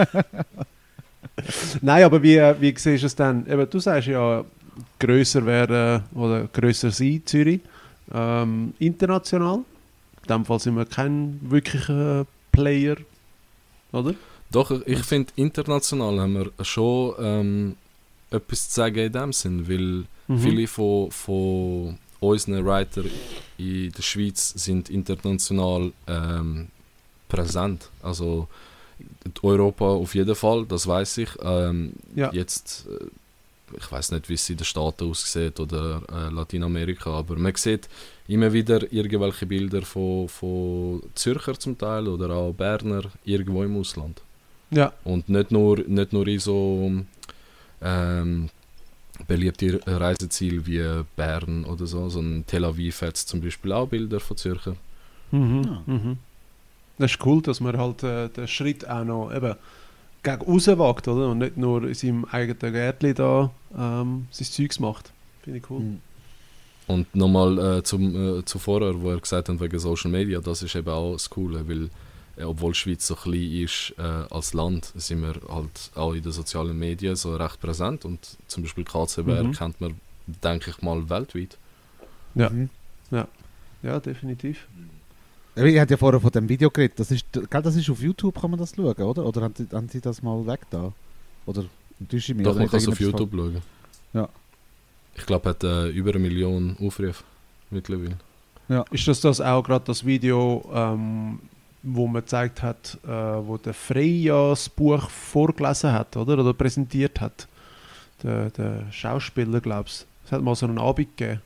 Speaker 4: Nein, aber wie, wie siehst du es dann? Eben, du sagst ja, grösser werden oder grösser sein, Zürich. Ähm, international. In dem Fall sind wir kein wirklicher Player, oder?
Speaker 2: Doch, ich finde, international haben wir schon ähm, etwas zu sagen in dem Sinn, weil
Speaker 4: Mhm.
Speaker 2: viele von, von unseren Writer in der Schweiz sind international ähm, präsent. Also in Europa auf jeden Fall, das weiß ich. Ähm,
Speaker 4: Ja.
Speaker 2: Jetzt, äh, ich weiß nicht, wie es in den Staaten aussieht oder äh, Lateinamerika, aber man sieht immer wieder irgendwelche Bilder von, von Zürcher zum Teil oder auch Berner irgendwo im Ausland.
Speaker 4: Ja,
Speaker 2: Und nicht nur, nicht nur in so ähm, beliebte Reiseziele wie Bern oder so, sondern Tel Aviv hat zum Beispiel auch Bilder von Zürcher.
Speaker 4: mhm.
Speaker 1: Ja.
Speaker 4: Mhm. Das ist cool, dass man halt äh, den Schritt auch noch eben gegen raus wagt, oder? Und nicht nur in seinem eigenen Gärtchen da ähm, sein Zeugs macht. Finde ich cool.
Speaker 1: Mhm.
Speaker 2: Und nochmal äh, zum, äh, zu vorher, wo er gesagt hat, wegen Social Media, das ist eben auch das Coole, weil äh, obwohl die Schweiz so klein ist äh, als Land, sind wir halt auch in den sozialen Medien so recht präsent und zum Beispiel K C B R
Speaker 4: Mhm.
Speaker 2: kennt man, denke ich mal, weltweit.
Speaker 4: Ja.
Speaker 1: Mhm.
Speaker 4: Ja, definitiv.
Speaker 1: Ich hatte ja vorher von dem Video geredet. Das ist, gell, das ist auf YouTube, kann man das schauen, oder? Oder haben Sie, haben Sie das mal weg da? Oder enttäusche ich mich?
Speaker 2: Doch,
Speaker 1: Oder
Speaker 2: man
Speaker 1: nicht
Speaker 2: kann es auf
Speaker 1: irgendetwas
Speaker 2: YouTube schauen.
Speaker 1: Ja.
Speaker 2: Ich glaube, hat äh, über eine Million Aufrufe mittlerweile.
Speaker 4: Ist das das auch gerade das Video, ähm, wo man gezeigt hat, äh, wo der Freya das Buch vorgelesen hat, oder? Oder präsentiert hat? Der, der Schauspieler, glaubst du. Es hat mal so einen Abend gegeben.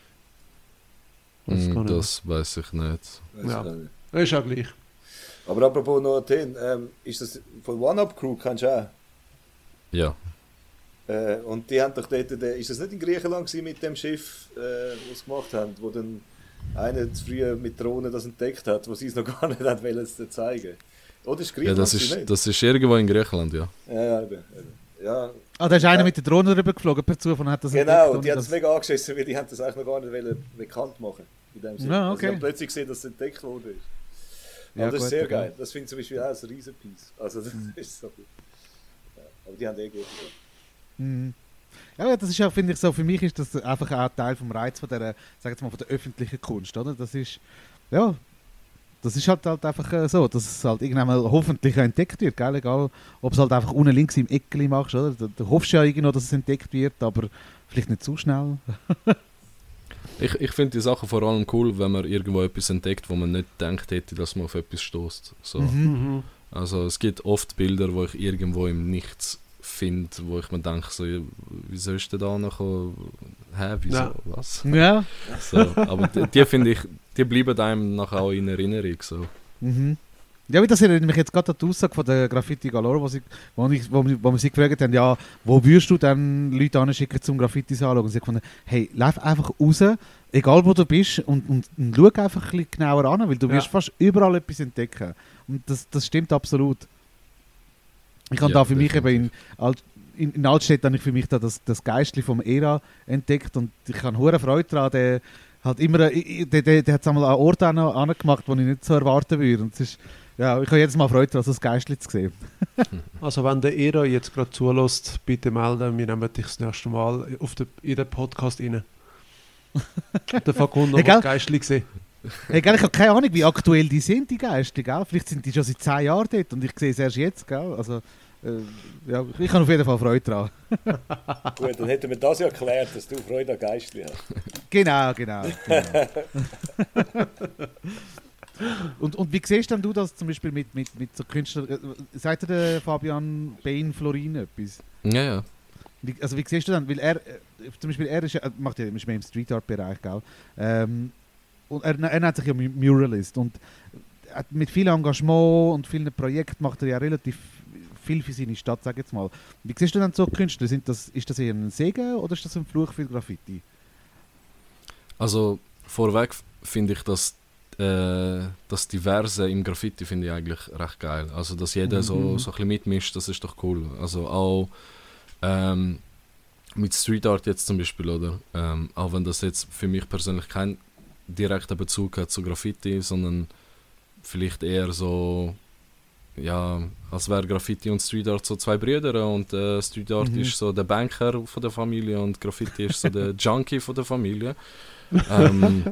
Speaker 4: Weiß gar
Speaker 2: Mm,
Speaker 4: nicht
Speaker 2: das weiß ich nicht.
Speaker 3: Weiss
Speaker 4: Ja.
Speaker 3: ich auch nicht.
Speaker 4: mehr. Ist ja gleich.
Speaker 3: Aber apropos noch Athen, ähm, ist das von One-Up Crew, kennst du auch?
Speaker 2: Ja.
Speaker 3: Äh, und die haben doch dort, der, ist das nicht in Griechenland gewesen mit dem Schiff, äh, was sie gemacht haben, wo dann einer zu früh mit Drohnen das entdeckt hat, wo sie es noch gar nicht hat wollen es zeigen. Oder ist
Speaker 2: Ja,
Speaker 3: Griechenland
Speaker 2: das
Speaker 3: gewesen,
Speaker 2: ist,
Speaker 3: nicht?
Speaker 2: das ist irgendwo in Griechenland, ja.
Speaker 3: Ja, ja, eben, eben. Ja,
Speaker 1: Ah, da ist einer
Speaker 3: Ja.
Speaker 1: mit der Drohne rüber geflogen, per Zufall hat das
Speaker 3: genau,
Speaker 1: entdeckt,
Speaker 3: und die
Speaker 1: ohne
Speaker 3: haben es
Speaker 1: dass-
Speaker 3: mega angeschissen, weil die haben das eigentlich noch gar nicht wollen bekannt machen. In dem Sinne.
Speaker 1: Ja,
Speaker 3: Also die
Speaker 1: okay.
Speaker 3: haben plötzlich gesehen, dass es entdeckt wurde.
Speaker 1: Ja,
Speaker 3: Aber das ist
Speaker 1: gut,
Speaker 3: sehr
Speaker 1: okay.
Speaker 3: geil. Das finde ich zum Beispiel auch ein riesen Piece. Also das
Speaker 1: Mhm.
Speaker 3: ist so gut. Ja, aber die haben eh gut gemacht.
Speaker 1: Mhm. Ja, das ist auch, finde ich, so, für mich ist das einfach auch Teil vom Reiz von der, sag jetzt mal, von der öffentlichen Kunst, oder? Das ist, ja, das ist halt, halt einfach äh, so, dass es halt irgendwann mal hoffentlich entdeckt wird, gell? Egal, ob es halt einfach unten links im Eckli machst, oder? Du, du hoffst ja irgendwo, dass es entdeckt wird, aber vielleicht nicht zu schnell.
Speaker 2: Ich, ich finde die Sachen vor allem cool, wenn man irgendwo etwas entdeckt, wo man nicht gedacht hätte, dass man auf etwas stößt. So.
Speaker 1: Mhm.
Speaker 4: Mhm.
Speaker 2: Also es gibt oft Bilder, wo ich irgendwo im Nichts finde, wo ich mir denke, so, ja, wieso ist der da noch? Hä, wieso?
Speaker 4: Ja.
Speaker 2: Was?
Speaker 1: Ja.
Speaker 2: So, aber die, die finde ich, die bleiben einem nachher auch in Erinnerung. So.
Speaker 1: Mhm. Ja, wie das erinnert mich jetzt gerade an die Aussage von der Graffiti Galore, wo, sie, wo, ich, wo, wo wir sie gefragt haben, ja, wo würdest du dann Leute anschicken zum Graffitis anschauen? Und sie haben gefunden, hey, lauf einfach raus, egal wo du bist, und, und, und schau einfach ein bisschen genauer an, weil du
Speaker 4: Ja.
Speaker 1: wirst fast überall etwas entdecken. Und das, das stimmt absolut. Ich habe
Speaker 2: Ja,
Speaker 1: da für mich eben in,
Speaker 2: definitiv.
Speaker 1: Alt, in, in Altstädt habe ich für mich da das, das Geistli vom Era entdeckt und ich habe hohe Freude daran, der hat immer, ich- ich- der, der, der hat es einmal an Ort an- angemacht, wo ich nicht so erwarten würde. Und es ist, ja, ich habe jedes Mal Freude daran, so das Geistli zu sehen.
Speaker 4: Also wenn der Era jetzt gerade zulässt, bitte melden, wir nehmen dich das nächste Mal auf den, in den Podcast rein. Der Facundo
Speaker 1: Hey, gell?
Speaker 4: hat Geistli gesehen.
Speaker 1: Hey, gell, ich habe keine Ahnung, wie aktuell die sind, die Geistli, gell? Vielleicht sind die schon seit zehn Jahren dort und ich sehe es erst jetzt, gell? Also, äh, ja, ich habe auf jeden Fall Freude daran.
Speaker 3: Gut, dann hätten wir das ja erklärt, dass du Freude an Geistli hast.
Speaker 1: Genau, genau. genau. und, und wie siehst denn du das zum Beispiel mit, mit, mit so Künstlern? äh, Sagt dir der Fabian Bain Florin etwas?
Speaker 2: Ja, ja.
Speaker 1: Wie, also wie siehst du dann? Weil er, äh, zum Beispiel, er ist, ja- macht ja ist mehr im Street Art Bereich, gell? Ähm, und er, er nennt sich ja Mu- Muralist und hat mit viel Engagement und vielen Projekten macht er ja relativ viel für seine Stadt, sag ich jetzt mal. Wie siehst du dann so Künstler? Sind das, ist das eher ein Segen oder ist das ein Fluch für Graffiti?
Speaker 2: Also vorweg finde ich, dass äh, das Diverse im Graffiti finde ich eigentlich recht geil. Also dass jeder so,
Speaker 1: Mhm.
Speaker 2: so ein bisschen mitmischt, das ist doch cool. Also auch ähm, mit Street Art jetzt zum Beispiel, oder? Ähm, auch wenn das jetzt für mich persönlich keinen direkten Bezug hat zu Graffiti, sondern vielleicht eher so, ja, als wäre Graffiti und Street Art so zwei Brüder und äh, Street Art
Speaker 1: Mhm.
Speaker 2: ist so der Banker von der Familie und Graffiti ist so der Junkie von der Familie. ähm,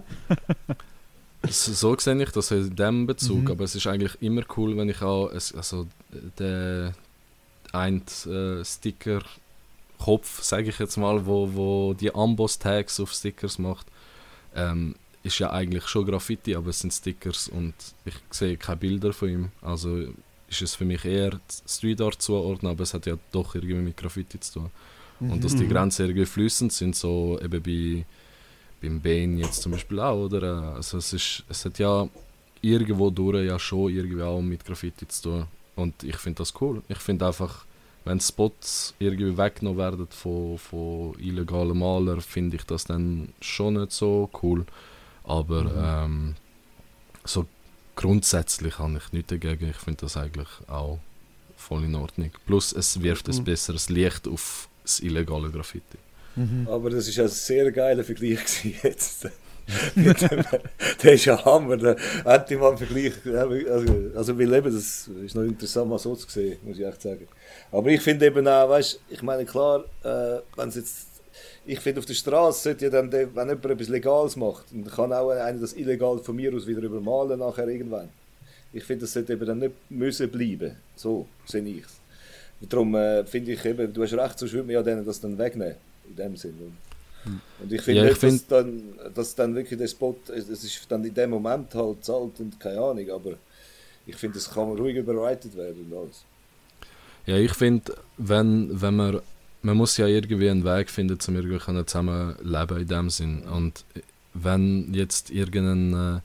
Speaker 2: so, so sehe ich das in diesem Bezug,
Speaker 1: Mhm.
Speaker 2: aber es ist eigentlich immer cool, wenn ich auch, es, also der ein äh, Sticker Kopf, sage ich jetzt mal, wo, wo die Amboss-Tags auf Stickers macht, ähm, ist ja eigentlich schon Graffiti, aber es sind Stickers und ich sehe keine Bilder von ihm. Also ist es für mich eher Street Art zuordnen, aber es hat ja doch irgendwie mit Graffiti zu tun. Und dass die
Speaker 4: Mhm.
Speaker 2: Grenzen irgendwie fließend sind, so eben bei, beim Bane jetzt zum Beispiel auch, oder? Also es, ist, es hat ja irgendwo durch ja schon irgendwie auch mit Graffiti zu tun. Und ich finde das cool. Ich finde einfach, wenn Spots irgendwie weggenommen werden von, von illegalen Malern, finde ich das dann schon nicht so cool. Aber ähm, so grundsätzlich habe ich nichts dagegen. Ich finde das eigentlich auch voll in Ordnung. Plus es wirft ein
Speaker 4: Mhm.
Speaker 2: besseres Licht auf das illegale Graffiti.
Speaker 1: Mhm.
Speaker 3: Aber das war ein sehr geiler Vergleich gewesen jetzt. Mit dem, der ist ja Hammer, der Anti-Mann-Vergleich. Also, also weil eben, das ist noch interessant mal so zu sehen, muss ich echt sagen. Aber ich finde eben auch, weißt, ich meine klar, äh, wenn es jetzt, ich finde auf der Straße sollte ja dann, der, wenn jemand etwas Legales macht, dann kann auch einer das illegal von mir aus wieder übermalen nachher irgendwann. Ich finde, das sollte eben dann nicht müssen bleiben. So sehe ich es. Darum äh, finde ich eben, du hast recht, sonst würde man ja denen das dann wegnehmen, in dem Sinne. Und ich finde
Speaker 2: Ja, ich
Speaker 3: nicht, dass, dann, dass dann wirklich der Spot, es es ist dann in dem Moment halt zahlt und keine Ahnung, aber ich finde, das kann ruhig überarbeitet werden und alles.
Speaker 2: Ja, ich finde, wenn, wenn man, man muss ja irgendwie einen Weg finden, um irgendwie können zusammen leben in dem Sinn. Und wenn jetzt irgendein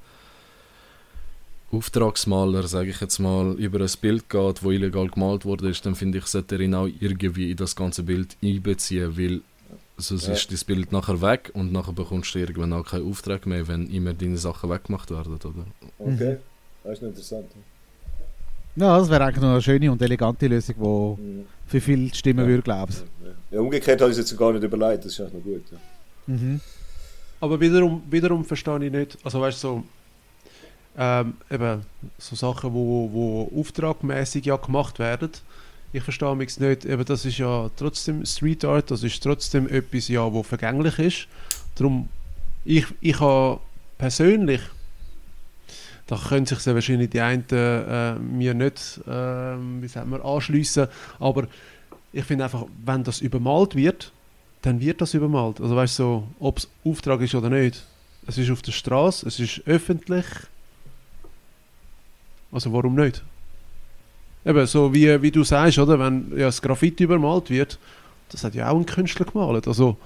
Speaker 2: äh, Auftragsmaler, sage ich jetzt mal, über ein Bild geht, wo illegal gemalt wurde, ist, dann finde ich, sollte er ihn auch irgendwie in das ganze Bild einbeziehen, weil sonst
Speaker 3: Ja.
Speaker 2: ist das Bild nachher weg und nachher bekommst du irgendwann auch keinen Auftrag mehr, wenn immer deine Sachen weggemacht werden, oder?
Speaker 3: Okay, das ist noch interessant.
Speaker 1: Ja, das wäre eigentlich noch eine schöne und elegante Lösung, die
Speaker 3: Mhm.
Speaker 1: für viel stimmen
Speaker 3: Ja.
Speaker 1: würde, glaube ich.
Speaker 3: Ja, umgekehrt habe ich es jetzt gar nicht überlegt, das ist eigentlich noch gut. Ja.
Speaker 1: Mhm.
Speaker 4: Aber wiederum, wiederum verstehe ich nicht, also weißt du, so, ähm, eben so Sachen, wo, wo auftragmäßig ja gemacht werden. Ich verstehe mich nicht, eben das ist ja trotzdem Street Art, das ist trotzdem etwas, ja, wo vergänglich ist. Darum, ich, ich habe persönlich, da können sich sehr wahrscheinlich die einen äh, mir nicht, äh, wie sagt man, anschliessen, aber ich finde einfach, wenn das übermalt wird, dann wird das übermalt. Also weißt du, so, ob es Auftrag ist oder nicht. Es ist auf der Straße, es ist öffentlich. Also warum nicht? Eben, so wie, wie du sagst, oder? Wenn ja, das Graffiti übermalt wird, das hat ja auch ein Künstler gemalt. Also,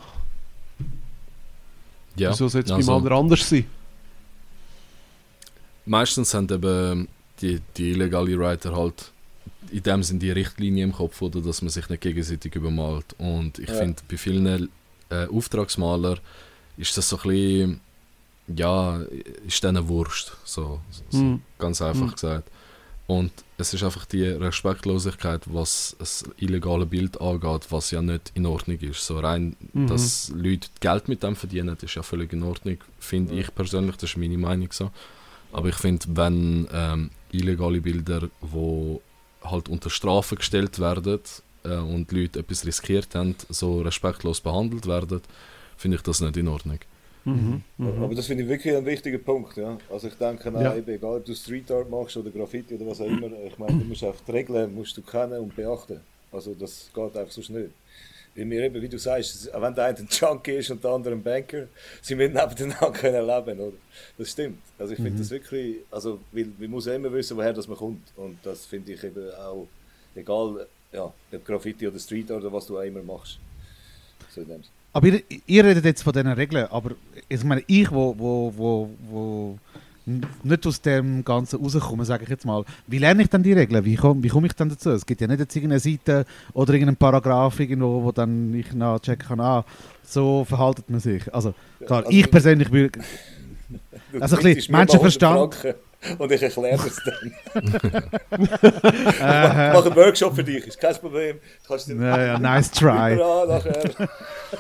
Speaker 2: Ja,
Speaker 4: wieso soll es
Speaker 2: also-
Speaker 4: beim anderen anders sein?
Speaker 2: Meistens haben eben die, die illegale Writer halt in dem sind die Richtlinien im Kopf, oder dass man sich nicht gegenseitig übermalt. Und ich
Speaker 3: Ja.
Speaker 2: finde, bei vielen äh, Auftragsmaler ist das so ein bisschen, ja, ist denen Wurst, so, so
Speaker 4: Mhm.
Speaker 2: ganz einfach
Speaker 4: Mhm.
Speaker 2: gesagt. Und es ist einfach die Respektlosigkeit, was das illegale Bild angeht, was ja nicht in Ordnung ist. So rein,
Speaker 4: Mhm.
Speaker 2: dass Leute Geld mit dem verdienen, ist ja völlig in Ordnung, finde
Speaker 3: Ja.
Speaker 2: ich persönlich, das ist meine Meinung so. Aber ich finde, wenn ähm, illegale Bilder, wo halt unter Strafe gestellt werden äh, und Leute etwas riskiert haben, so respektlos behandelt werden, finde ich das nicht in Ordnung.
Speaker 4: Mhm. Mhm.
Speaker 3: Aber das finde ich wirklich ein wichtiger Punkt. Ja? Also ich denke,
Speaker 4: Ja.
Speaker 3: auch, eben, egal ob du Street Art machst oder Graffiti oder was auch immer, ich meine, du musst einfach die Regeln musst du kennen und beachten. Also das geht einfach sonst nicht. Weil wir eben, wie du sagst, auch wenn der eine ein Junkie ist und der andere ein Banker, sie müssen nebeneinander können leben, oder? Das stimmt. Also ich finde
Speaker 1: Mhm.
Speaker 3: das wirklich, also weil, wir müssen immer wissen, woher das man kommt. Und das finde ich eben auch, egal, ja, ob Graffiti oder Street Art oder was du auch immer machst. So in dem Sinne.
Speaker 1: Aber ihr, ihr redet jetzt von diesen Regeln, aber ich meine, ich, wo, wo, wo, wo n- nicht aus dem Ganzen rauskomme, sage ich jetzt mal, wie lerne ich dann die Regeln? Wie komme wie komm ich dann dazu? Es gibt ja nicht jetzt irgendeine Seite oder irgendeinen Paragraph irgendwo, wo dann ich nachchecken kann, ah, so verhaltet man sich. Also klar,
Speaker 3: Also,
Speaker 1: ich persönlich würde...
Speaker 3: Du
Speaker 1: Also ein
Speaker 3: bietest
Speaker 1: bisschen
Speaker 3: mir mal
Speaker 1: Menschenverstand.
Speaker 3: hundert Franken Und ich erkläre es dann.
Speaker 1: Äh,
Speaker 3: Ich mache einen Workshop für dich, ist kein Problem. Kannst du
Speaker 1: ja, ja, nice try.
Speaker 3: Ja, nachher.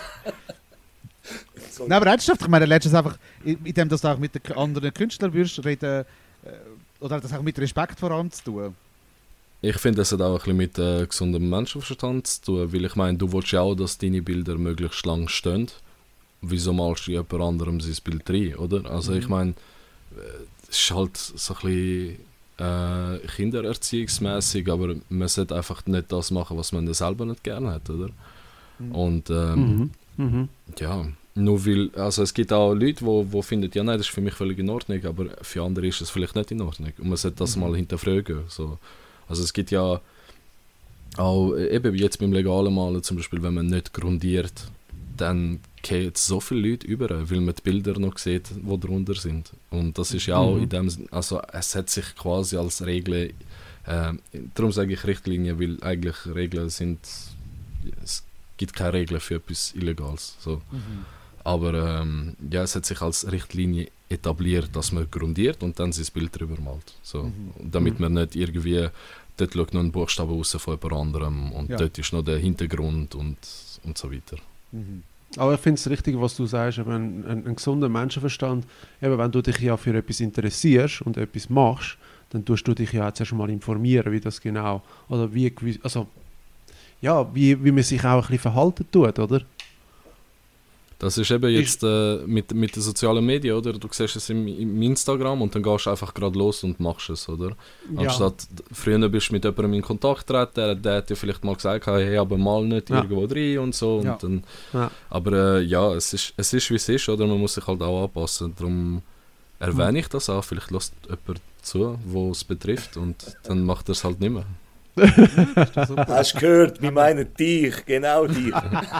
Speaker 3: So.
Speaker 1: Nein, aber ernsthaft, ich meine, letztens einfach, in in dem, dass du auch mit den anderen Künstlern würdest reden, äh, oder hat das auch mit Respekt vor allem zu tun?
Speaker 2: Ich finde, es hat auch ein bisschen mit äh, gesundem Menschenverstand zu tun, weil ich meine, du willst ja auch, dass deine Bilder möglichst lang stehen. Wieso malst du jemand anderem sein Bild rein, oder? Also ich meine, äh, es ist halt so ein bisschen äh, kindererziehungsmässig, aber man sollte einfach nicht das machen, was man selber nicht gerne hat, oder?
Speaker 1: Mhm.
Speaker 2: Und ähm,
Speaker 4: Mhm. Mhm.
Speaker 2: ja, nur weil, also es gibt auch Leute, die wo, wo finden, ja nein, das ist für mich völlig in Ordnung, aber für andere ist es vielleicht nicht in Ordnung. Und man sollte das
Speaker 1: Mhm.
Speaker 2: mal hinterfragen. So. Also es gibt ja auch, äh, eben jetzt beim legalen Malen zum Beispiel, wenn man nicht grundiert, dann gehen so viele Leute über, weil man die Bilder noch sieht, die drunter sind. Und das ist ja auch
Speaker 4: Mhm.
Speaker 2: in dem Sinn, also es hat sich quasi als Regel, äh, darum sage ich Richtlinien, weil eigentlich Regeln sind, es gibt keine Regeln für etwas Illegales. So.
Speaker 1: Mhm.
Speaker 2: Aber ähm, ja, es hat sich als Richtlinie etabliert, dass man grundiert und dann sein Bild drüber malt. So.
Speaker 1: Mhm.
Speaker 2: Damit
Speaker 4: Mhm.
Speaker 2: man nicht irgendwie, dort schaut noch ein Buchstabe raus von jemand anderem und
Speaker 1: Ja.
Speaker 2: dort ist noch der Hintergrund und, und so weiter.
Speaker 1: Mhm.
Speaker 4: Aber ich finde es richtig, was du sagst, eben ein, ein, ein gesunder Menschenverstand. Eben, wenn du dich ja für etwas interessierst und etwas machst, dann tust du dich ja jetzt erst mal informieren, wie das genau, oder wie, gewiss- also, ja, wie, wie man sich auch ein bisschen verhalten tut, oder?
Speaker 2: Das ist eben jetzt äh, mit, mit den sozialen Medien, oder? Du siehst es im, im Instagram und dann gehst du einfach gerade los und machst es, oder? Anstatt, früher bist du mit jemandem in Kontakt getreten, der, der hat dir vielleicht mal gesagt, hey, aber mal nicht
Speaker 4: Ja.
Speaker 2: irgendwo rein und so.
Speaker 1: Ja.
Speaker 2: Und dann,
Speaker 4: Ja.
Speaker 2: aber äh, ja, es ist, es ist wie es ist, oder? Man muss sich halt auch anpassen. Darum erwähne ich das auch. Vielleicht lässt jemand zu, wo es betrifft und dann macht er es halt nicht mehr.
Speaker 1: Ist das super?
Speaker 3: Hast du gehört, wir meinen dich, genau dich.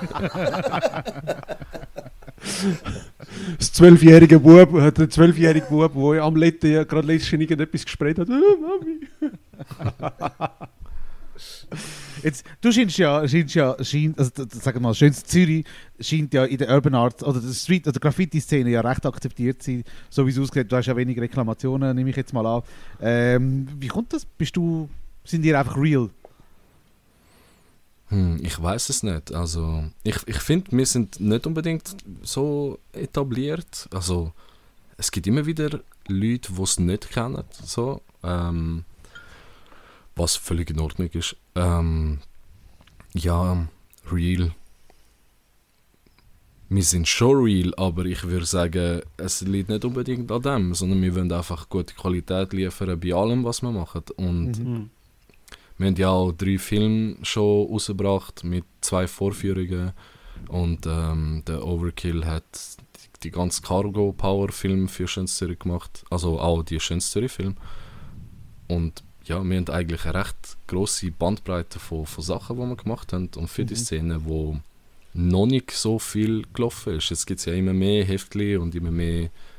Speaker 4: Das zwölfjährige Bub, äh, der zwölfjährige Bub, der am letzten Jahr gerade letztens irgendetwas gesprayt hat. Äh, Mami.
Speaker 1: Jetzt, du scheinst ja, scheinst ja scheint, also d- d- sag mal, schönes Zürich scheint ja in der Urban Art oder der Street oder Graffiti-Szene ja recht akzeptiert zu sein, so wie es aussieht. Du hast ja wenig Reklamationen, nehme ich jetzt mal an. Ähm, wie kommt das? Bist du, sind die einfach real?
Speaker 2: Hm, ich weiß es nicht. Also, ich, ich finde, wir sind nicht unbedingt so etabliert. Also, es gibt immer wieder Leute, die es nicht kennen. So, ähm, was völlig in Ordnung ist. Ähm, ja, real. Wir sind schon real, aber ich würde sagen, es liegt nicht unbedingt an dem, sondern wir wollen einfach gute Qualität liefern bei allem, was wir machen. Und
Speaker 1: Mhm.
Speaker 4: Mhm.
Speaker 2: wir haben ja auch drei Filme schon rausgebracht mit zwei Vorführungen und ähm, der Overkill hat die, die ganze Cargo Power Film für Schönes Zürich gemacht, also auch die Schönes Zürich Film. Und ja, wir haben eigentlich eine recht grosse Bandbreite von, von Sachen, die wir gemacht haben und für die
Speaker 1: Mhm.
Speaker 2: Szene, wo noch nicht so viel gelaufen ist. Jetzt gibt es ja immer mehr Heftchen und immer mehr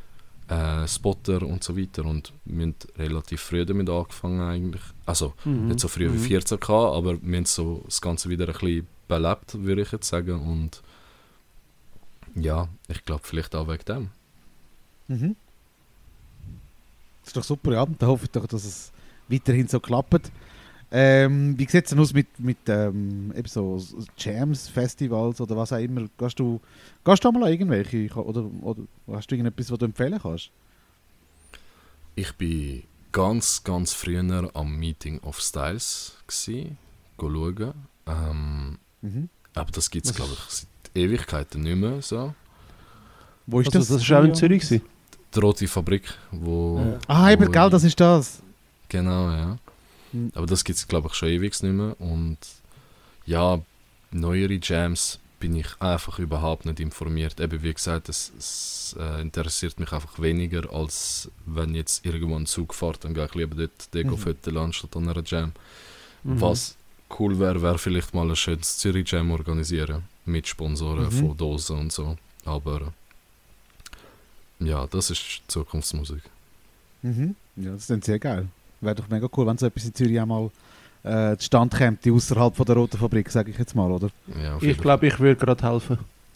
Speaker 2: äh, Spotter und so weiter. Und wir haben relativ früh damit angefangen eigentlich. Also
Speaker 4: Mhm.
Speaker 2: nicht so früh wie
Speaker 4: Mhm.
Speaker 2: vierzehn gehabt, aber wir haben so das Ganze wieder ein bisschen belebt, würde ich jetzt sagen. Und ja, ich glaube vielleicht auch wegen dem.
Speaker 1: Mhm. Das ist doch super, ja. Da hoffe ich doch, dass es weiterhin so klappt. Ähm, wie sieht es denn aus mit, mit ähm, eben so Jams, Festivals oder was auch immer? Gehst du, gehst du mal an irgendwelche? Oder, oder hast du irgendetwas, was du empfehlen kannst?
Speaker 2: Ich bin ganz, ganz früher am Meeting of Styles gsi, go schauen. Ähm,
Speaker 1: Mhm.
Speaker 2: aber das gibt es,
Speaker 4: Was-
Speaker 2: glaube ich, seit Ewigkeiten nicht mehr so.
Speaker 1: Wo ist
Speaker 4: Also,
Speaker 1: das?
Speaker 4: das war auch in Zürich. Gewesen.
Speaker 2: Die rote Fabrik, wo...
Speaker 3: Ja.
Speaker 1: Ah, eben,
Speaker 2: wo-
Speaker 1: gell, das ist das.
Speaker 2: Genau, ja.
Speaker 1: Mhm.
Speaker 2: Aber das gibt es, glaube ich, schon ewig nicht mehr. Und ja, neuere Jams bin ich einfach überhaupt nicht informiert. Eben, wie gesagt, es, es äh, interessiert mich einfach weniger, als wenn jetzt irgendwo ein Zug fährt, dann gehe ich lieber dort Deko
Speaker 1: Mhm.
Speaker 2: fotografieren anstatt an einer Jam.
Speaker 4: Mhm.
Speaker 2: Was cool wäre, wäre vielleicht mal ein schönes Zürich Jam organisieren. Mit Sponsoren
Speaker 1: Mhm.
Speaker 2: von Dosen und so. Aber ja, das ist Zukunftsmusik.
Speaker 1: Mhm. Ja, das ist dann sehr geil. Wäre doch mega cool, wenn so etwas in Zürich auch mal äh, zustande kommt, die außerhalb von der Roten Fabrik, sage ich jetzt mal, oder?
Speaker 2: Ja, auf
Speaker 4: Ich
Speaker 2: jeden
Speaker 4: glaube, ich würde gerade helfen.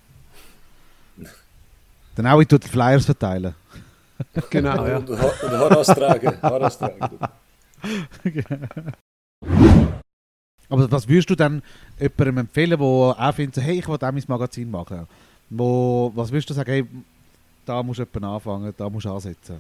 Speaker 1: Dann auch, ich tue die Flyers verteilen.
Speaker 4: Genau, ja.
Speaker 3: Und, und, und Haras tragen. Haras tragen.
Speaker 1: Aber was würdest du dann jemandem empfehlen, der auch findet, so, hey, ich will auch mein Magazin machen? Wo, was würdest du sagen, hey, da musst du jemanden anfangen, da musst du ansetzen?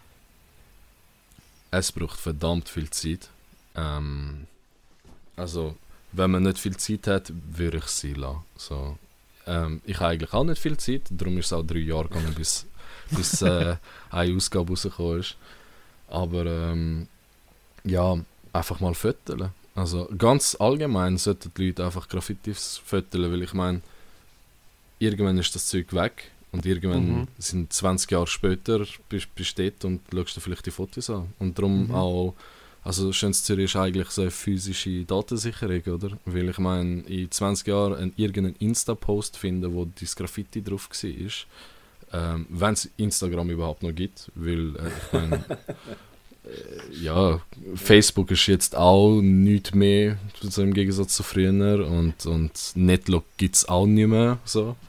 Speaker 2: Es braucht verdammt viel Zeit. Ähm, also, wenn man nicht viel Zeit hat, würde ich es sein lassen. So, ähm, ich habe eigentlich auch nicht viel Zeit, darum ist es auch drei Jahre gegangen, bis, bis äh, eine Ausgabe rausgekommen ist. Aber ähm, ja, einfach mal fotografieren. Also ganz allgemein sollten die Leute einfach Graffitis fotografieren, weil ich meine, irgendwann ist das Zeug weg. Und irgendwann
Speaker 4: Mhm.
Speaker 2: sind zwanzig Jahre später bist bist du dort und schaust dir vielleicht die Fotos an. Und darum
Speaker 1: Mhm.
Speaker 2: auch, also Schönes Zürich ist eigentlich so eine physische Datensicherung, oder? Weil ich meine, in zwanzig Jahren einen, irgendeinen Insta-Post finden, wo das Graffiti drauf war, ähm, wenn es Instagram überhaupt noch gibt, weil äh, ich meine, äh, ja, Facebook ist jetzt auch nichts mehr, so im Gegensatz zu früher, und, und Netlog gibt es auch nicht mehr, so.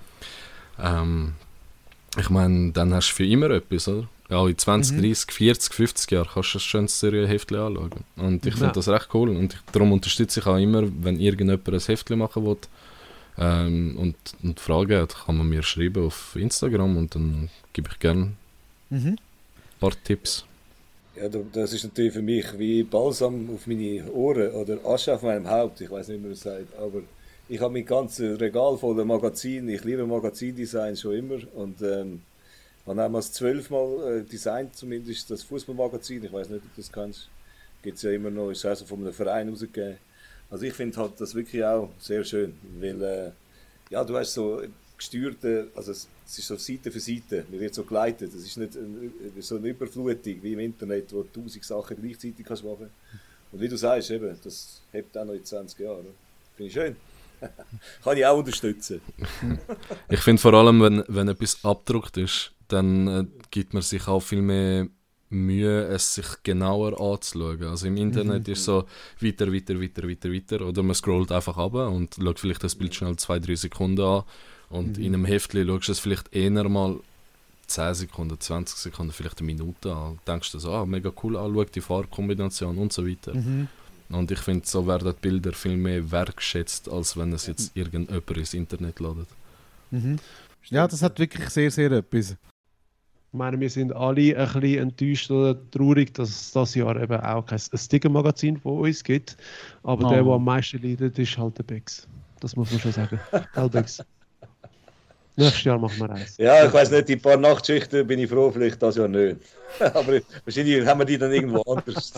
Speaker 2: Ähm, ich meine, dann hast du für immer etwas, oder? Ja, in zwanzig,
Speaker 1: Mhm.
Speaker 2: dreißig, vierzig, fünfzig Jahren kannst du ein schönes Serie-Heftchen anschauen. Und ich
Speaker 4: Ja.
Speaker 2: finde das recht cool. Und ich, darum unterstütze ich auch immer, wenn irgendjemand ein Heftchen machen will ähm, und, und Fragen hat, kann man mir schreiben auf Instagram und dann gebe ich gerne
Speaker 1: Mhm.
Speaker 2: ein paar Tipps.
Speaker 3: Ja, da- das ist natürlich für mich wie Balsam auf meine Ohren oder Asche auf meinem Haupt. Ich weiß nicht, wie man das sagt, aber ich habe mein ganzes Regal voller Magazine. Ich liebe Magazindesign schon immer und ähm, habe damals zwölfmal äh, designt, zumindest das Fußballmagazin. Ich weiß nicht, ob du das kennst. Gibt es ja immer noch, ist also von einem Verein rausgegeben. Also ich finde halt das wirklich auch sehr schön, weil äh, ja, du hast so gesteuerte, also es, es ist so Seite für Seite, man wird so geleitet. Es ist nicht ein, so eine Überflutung wie im Internet, wo du tausend Sachen gleichzeitig kannst machen. Und wie du sagst, eben, das hebt auch noch in zwanzig Jahren. Finde ich schön. Kann ich auch unterstützen.
Speaker 2: Ich finde vor allem, wenn, wenn etwas abgedruckt ist, dann äh, gibt man sich auch viel mehr Mühe, es sich genauer anzuschauen. Also im Internet
Speaker 1: Mhm.
Speaker 2: ist so weiter, weiter, weiter, weiter, weiter. Oder man scrollt einfach runter und schaut vielleicht das Bild schnell zwei, drei Sekunden an. Und
Speaker 1: Mhm.
Speaker 2: in einem Heftchen schaust du es vielleicht eher mal zehn Sekunden, zwanzig Sekunden, vielleicht eine Minute an. Und denkst du so, ah, mega cool, ah, schau die Farbkombination und so weiter.
Speaker 1: Mhm.
Speaker 2: Und ich finde, so werden die Bilder viel mehr wertgeschätzt, als wenn es jetzt irgendjemand ins Internet ladet.
Speaker 1: Mhm. Ja, das hat wirklich sehr, sehr etwas.
Speaker 4: Ich meine, wir sind alle ein bisschen enttäuscht oder traurig, dass es dieses Jahr eben auch kein Sticker-Magazin von uns gibt. Aber
Speaker 1: Oh.
Speaker 4: der, der am meisten leidet, ist halt der Bex. Das muss man schon sagen. Hell Bex. Nächstes Jahr machen wir eins.
Speaker 3: Ja, ich weiß nicht, die paar Nachtschichten bin ich froh, vielleicht das Jahr nicht. Aber wahrscheinlich haben wir die dann irgendwo anders.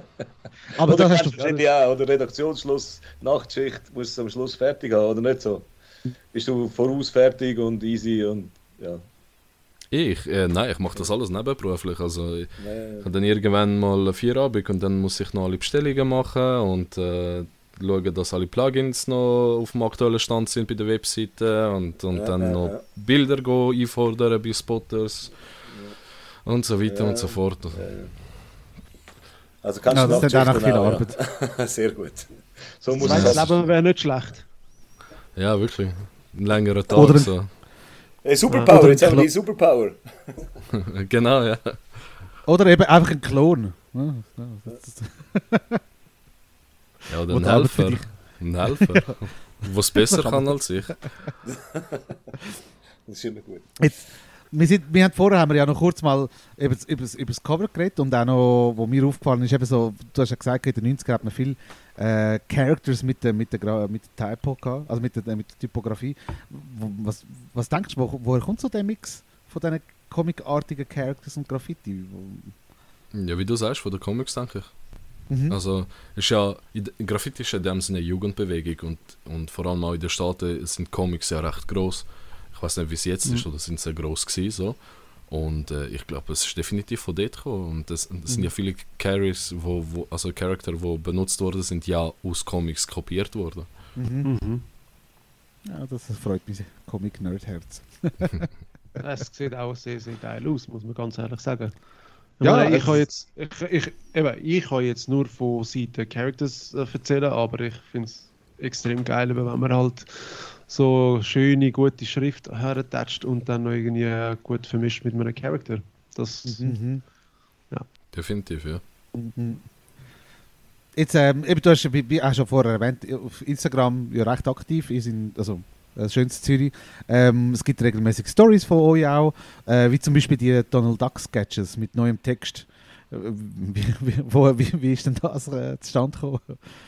Speaker 1: Aber
Speaker 3: oder
Speaker 1: das hast
Speaker 3: kennst
Speaker 1: du...
Speaker 3: wahrscheinlich auch, oder Redaktionsschluss, Nachtschicht, musst du am Schluss fertig haben, oder nicht so? Bist du voraus fertig und easy und ja.
Speaker 2: Ich? Äh, nein, ich mache das alles nebenberuflich. Also, ich
Speaker 3: Nee.
Speaker 2: habe dann irgendwann mal eine Feierabend und dann muss ich noch alle Bestellungen machen und äh, schauen, dass alle Plugins noch auf dem aktuellen Stand sind bei der Webseite und, und
Speaker 3: Ja,
Speaker 2: dann
Speaker 3: ja,
Speaker 2: noch
Speaker 3: ja.
Speaker 2: Bilder go einfordern bei Spotters. und so weiter
Speaker 3: Ja,
Speaker 2: und so fort.
Speaker 3: ja. Also kannst
Speaker 1: Ja,
Speaker 3: du
Speaker 1: das ist dann auch viel
Speaker 3: ja.
Speaker 1: Arbeit.
Speaker 3: Sehr gut. So muss
Speaker 4: Das
Speaker 3: es
Speaker 4: Leben wäre nicht schlecht.
Speaker 2: Ja, wirklich. Ein längerer Tag
Speaker 1: Oder ein-
Speaker 2: so.
Speaker 3: Hey, Superpower,
Speaker 1: Oder
Speaker 3: jetzt haben wir
Speaker 1: Klo-
Speaker 3: die Superpower.
Speaker 2: Genau, ja.
Speaker 1: Oder eben einfach ein Klon. Ja, ja, das-
Speaker 2: Ja, oder
Speaker 1: Wo
Speaker 2: ein
Speaker 1: die Arbeit für
Speaker 2: Helfer.
Speaker 1: dich-
Speaker 2: Ein Helfer, was besser kann als ich.
Speaker 3: Das ist immer gut.
Speaker 1: Jetzt, wir, sind, wir haben vorher haben wir ja noch kurz mal über, das- über, das- über das Cover geredet und auch noch, wo mir aufgefallen ist, eben so, du hast ja gesagt, in den neunzigern hat man viele äh, Characters mit der, mit der, Gra- mit der Typo gehabt, also mit der, mit der Typografie. Wo- Was, was denkst du, wo, woher kommt so der Mix von diesen comicartigen Characters und Graffiti? Wo-
Speaker 2: Ja, wie du sagst, von den Comics, denke ich.
Speaker 1: Mhm.
Speaker 2: Also, ist ja, Graffiti ist ja in dem Sinne eine Jugendbewegung und, und vor allem auch in den Staaten sind Comics ja recht gross. Ich weiß nicht, wie es jetzt
Speaker 1: Mhm.
Speaker 2: ist, oder sind sie gross gewesen, so. Und äh, ich glaube, es ist definitiv von dort gekommen. Und das, das sind
Speaker 1: Mhm.
Speaker 2: ja viele Carries, wo, wo, also Charakter, die benutzt worden sind, ja aus Comics kopiert worden.
Speaker 1: Mhm.
Speaker 4: Mhm.
Speaker 1: Ja, das freut mich, Comic-Nerd-Herz.
Speaker 4: Es sieht auch sehr, sehr geil aus, muss man ganz ehrlich sagen.
Speaker 1: Ja,
Speaker 4: Ja, ich
Speaker 1: es-
Speaker 4: kann jetzt, ich, ich, eben, ich kann jetzt nur von Seiten Characters äh, erzählen, aber ich finde es extrem geil, eben, wenn man halt so schöne, gute Schrift hertatscht und dann noch irgendwie äh, gut vermischt mit einem Charakter. Das,
Speaker 1: Mhm.
Speaker 2: Definitiv, ja.
Speaker 1: Mhm. Jetzt, ähm, eben, du hast, wie, wie auch schon vorher erwähnt, auf Instagram ja recht aktiv, ihr seid, also äh, schönes Zürich. Ähm, es gibt regelmäßig Stories von euch auch, äh, wie zum Beispiel die Donald Duck Sketches mit neuem Text. Äh, Wie, wie, wo, wie, wie ist denn das äh, zustande gekommen?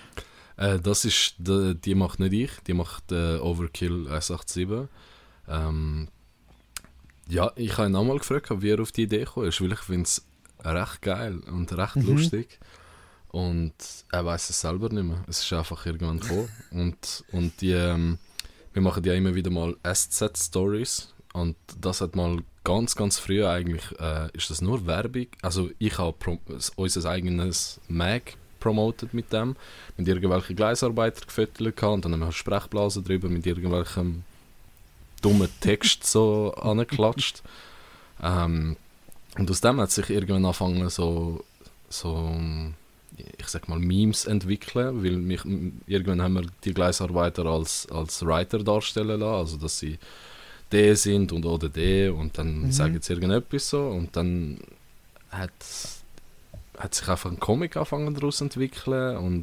Speaker 2: Äh, das ist, die, die macht nicht ich, die macht äh, Overkill eins acht sieben. Ähm, ja, ich habe ihn auch mal gefragt, wie er auf die Idee gekommen ist, weil ich finde es recht geil und recht
Speaker 1: Mhm.
Speaker 2: lustig. Und er weiß es selber nicht mehr. Es ist einfach irgendwann gekommen. und, und die, ähm, wir machen ja immer wieder mal S Z-Stories. Und das hat mal ganz, ganz früh eigentlich, äh, ist das nur Werbung. Also ich habe pro- unser eigenes Mag promotet mit dem, mit irgendwelchen Gleisarbeiter gefüttert gehabt und dann haben wir Sprechblasen drüber mit irgendwelchem dummen Text so angeklatscht. Ähm, und aus dem hat sich irgendwann angefangen so, so ich sag mal Memes entwickeln, weil mich, irgendwann haben wir die Gleisarbeiter als, als Writer darstellen lassen, also dass sie D sind und oder D und dann
Speaker 1: Mhm.
Speaker 2: sagen sie irgendetwas so und dann hat hat sich einfach ein Comic angefangen daraus zu entwickeln und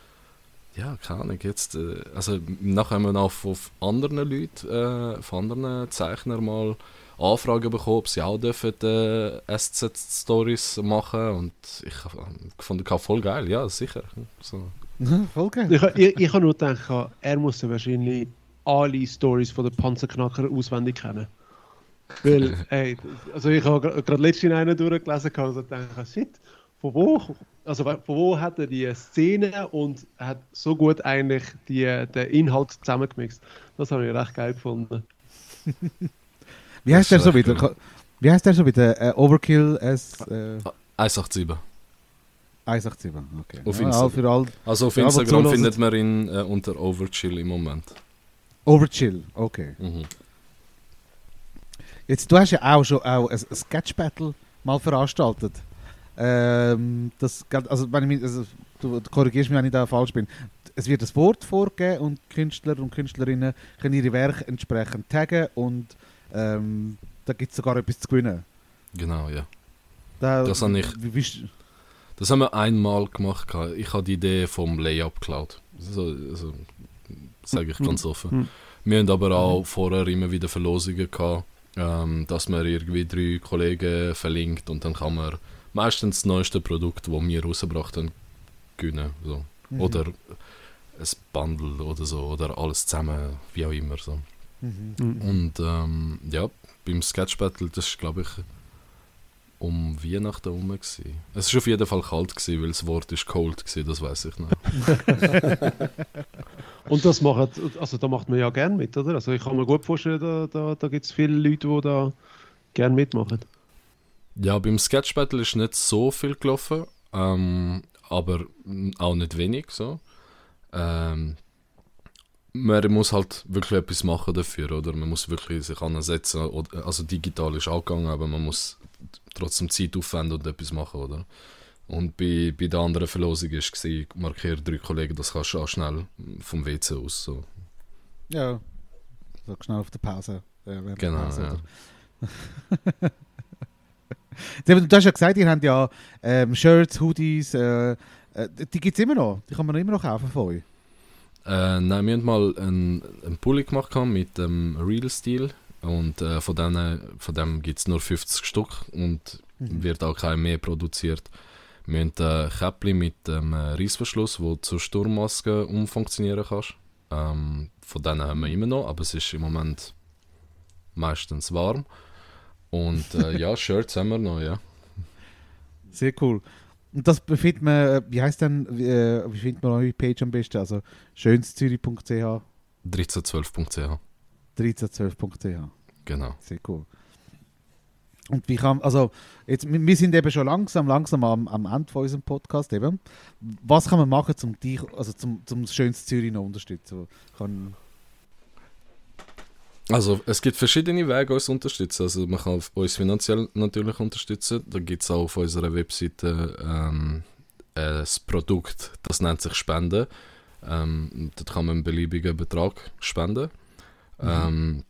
Speaker 2: ja, keine Ahnung, jetzt, äh, also nachher haben wir noch von anderen Leuten, äh, von anderen Zeichnern mal Anfragen bekommen, ob sie auch dürfen äh, S Z-Stories machen und ich habe gefunden, voll geil, ja, sicher. So.
Speaker 1: Voll geil.
Speaker 4: ich, ich, ich habe nur gedacht, er muss ja wahrscheinlich alle Stories von den Panzerknacker auswendig kennen. Weil, ey, also ich habe gerade letztens einen durchgelesen und so gedacht, shit, von wo, also von wo hat er die Szene und hat so gut eigentlich die, den Inhalt zusammengemixt. Das habe ich recht geil gefunden.
Speaker 1: Wie heißt der
Speaker 2: Das ist
Speaker 1: so
Speaker 2: echt
Speaker 1: wieder? Wie heißt der so wieder? Äh, Overkill S äh,
Speaker 2: eins acht sieben.
Speaker 1: eins acht sieben. Okay.
Speaker 2: Auf
Speaker 1: Ja,
Speaker 2: Instagram.
Speaker 1: für all
Speaker 2: Also auf
Speaker 1: Ja, aber
Speaker 2: Instagram
Speaker 1: zuhören-
Speaker 2: findet man ihn äh, unter Overchill im Moment.
Speaker 1: Overchill. Okay.
Speaker 2: Mhm.
Speaker 1: Jetzt, du hast ja auch schon auch ein, ein Sketch Battle mal veranstaltet. Ähm, das, geht- also, wenn ich mich, also, du, du korrigierst mich, wenn ich da falsch bin. Es wird ein Wort vorgegeben und Künstler und Künstlerinnen können ihre Werke entsprechend taggen und ähm, da gibt es sogar etwas zu gewinnen.
Speaker 2: Genau, ja.
Speaker 1: Da,
Speaker 2: Das habe ich-
Speaker 1: Wie bist,
Speaker 2: Das haben wir einmal gemacht. gehabt. Ich habe die Idee vom Layup geklaut. So, also, sage ich ganz offen.
Speaker 4: Mhm.
Speaker 2: Wir haben aber auch vorher immer wieder Verlosungen gehabt, ähm, dass man irgendwie drei Kollegen verlinkt und dann kann man meistens das neueste Produkt, das wir rausgebracht haben, gewinnen. So.
Speaker 1: Mhm.
Speaker 2: Oder ein Bundle oder so, oder alles zusammen, wie auch immer. So.
Speaker 1: Mhm.
Speaker 4: Mhm.
Speaker 2: Und ähm, ja, beim Sketch Battle, das war glaube ich um Weihnachten herum. gewesen. Es war auf jeden Fall kalt, gewesen, weil das Wort ist cold war, das weiß ich noch.
Speaker 4: Und das macht, also da macht man ja gern mit, oder? Also ich kann mir gut vorstellen, da, da, da gibt es viele Leute, die da gern mitmachen.
Speaker 2: Ja, beim Sketch Battle ist nicht so viel gelaufen, ähm, aber mm, auch nicht wenig. So. Ähm, man muss halt wirklich etwas machen dafür, oder? Man muss wirklich sich ansetzen, oder, also digital ist auch gegangen, aber man muss trotzdem Zeit aufwenden und etwas machen, oder? Und bei, bei der anderen Verlosung war es, markiere drei Kollegen, das kannst du auch schnell vom W C aus. So.
Speaker 1: Ja, so schnell auf der Pause. Äh, während der
Speaker 2: Genau,
Speaker 1: Pause,
Speaker 2: ja.
Speaker 1: oder? Du hast ja gesagt, ihr habt ja ähm, Shirts, Hoodies, äh, äh, die gibt es immer noch. Die kann man immer noch kaufen von euch.
Speaker 2: Äh, nein, wir haben mal einen, einen Pulli gemacht mit dem Real-Stil und äh, von, denen, von dem gibt es nur fünfzig Stück und
Speaker 1: Mhm.
Speaker 2: wird auch kein mehr produziert. Wir haben ein Käppli mit dem ähm, Reissverschluss, wo du zur Sturmmaske umfunktionieren kannst. Ähm, von denen haben wir immer noch, aber es ist im Moment meistens warm. Und äh, ja, Shirts haben wir noch, ja.
Speaker 1: Sehr cool. Und das befindet man, äh, wie heißt denn, wie, äh, wie findet man eure Page am besten? Also schönszürich punkt c h,
Speaker 2: dreizehn zwölf punkt c h,
Speaker 1: dreizehn zwölf punkt c h.
Speaker 2: genau.
Speaker 1: Sehr cool. Und wie kann, also jetzt, wir wir sind eben schon langsam, langsam am, am Ende von unserem Podcast eben. Was kann man machen, um dich, also zum, zum schönsten Zürich noch unterstützen? Kann,
Speaker 2: Also es gibt verschiedene Wege, uns zu unterstützen. Also man kann uns finanziell natürlich unterstützen. Da gibt es auch auf unserer Webseite ähm, ein Produkt, das nennt sich Spenden. Ähm, dort kann man einen beliebigen Betrag spenden.
Speaker 1: Mhm.
Speaker 2: Ähm,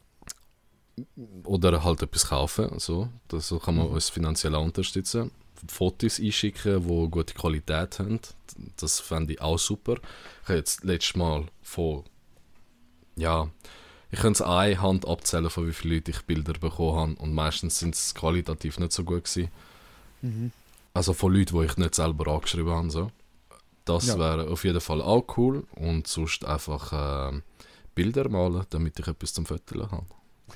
Speaker 2: oder halt etwas kaufen. So, das, so kann man
Speaker 1: Mhm.
Speaker 2: uns finanziell auch unterstützen. Fotos einschicken, die gute Qualität haben. Das fände ich auch super. Ich habe jetzt letztes Mal von... Ja... Ich könnte es an einer Hand abzählen, von wie viele Leute ich Bilder bekommen habe. Und meistens sind es qualitativ nicht so gut gewesen.
Speaker 1: mhm.
Speaker 2: Also von Leuten, die ich nicht selber angeschrieben habe. So. Das
Speaker 1: Ja.
Speaker 2: wäre auf jeden Fall auch cool. Und sonst einfach äh, Bilder malen, damit ich etwas zum Fotografieren habe.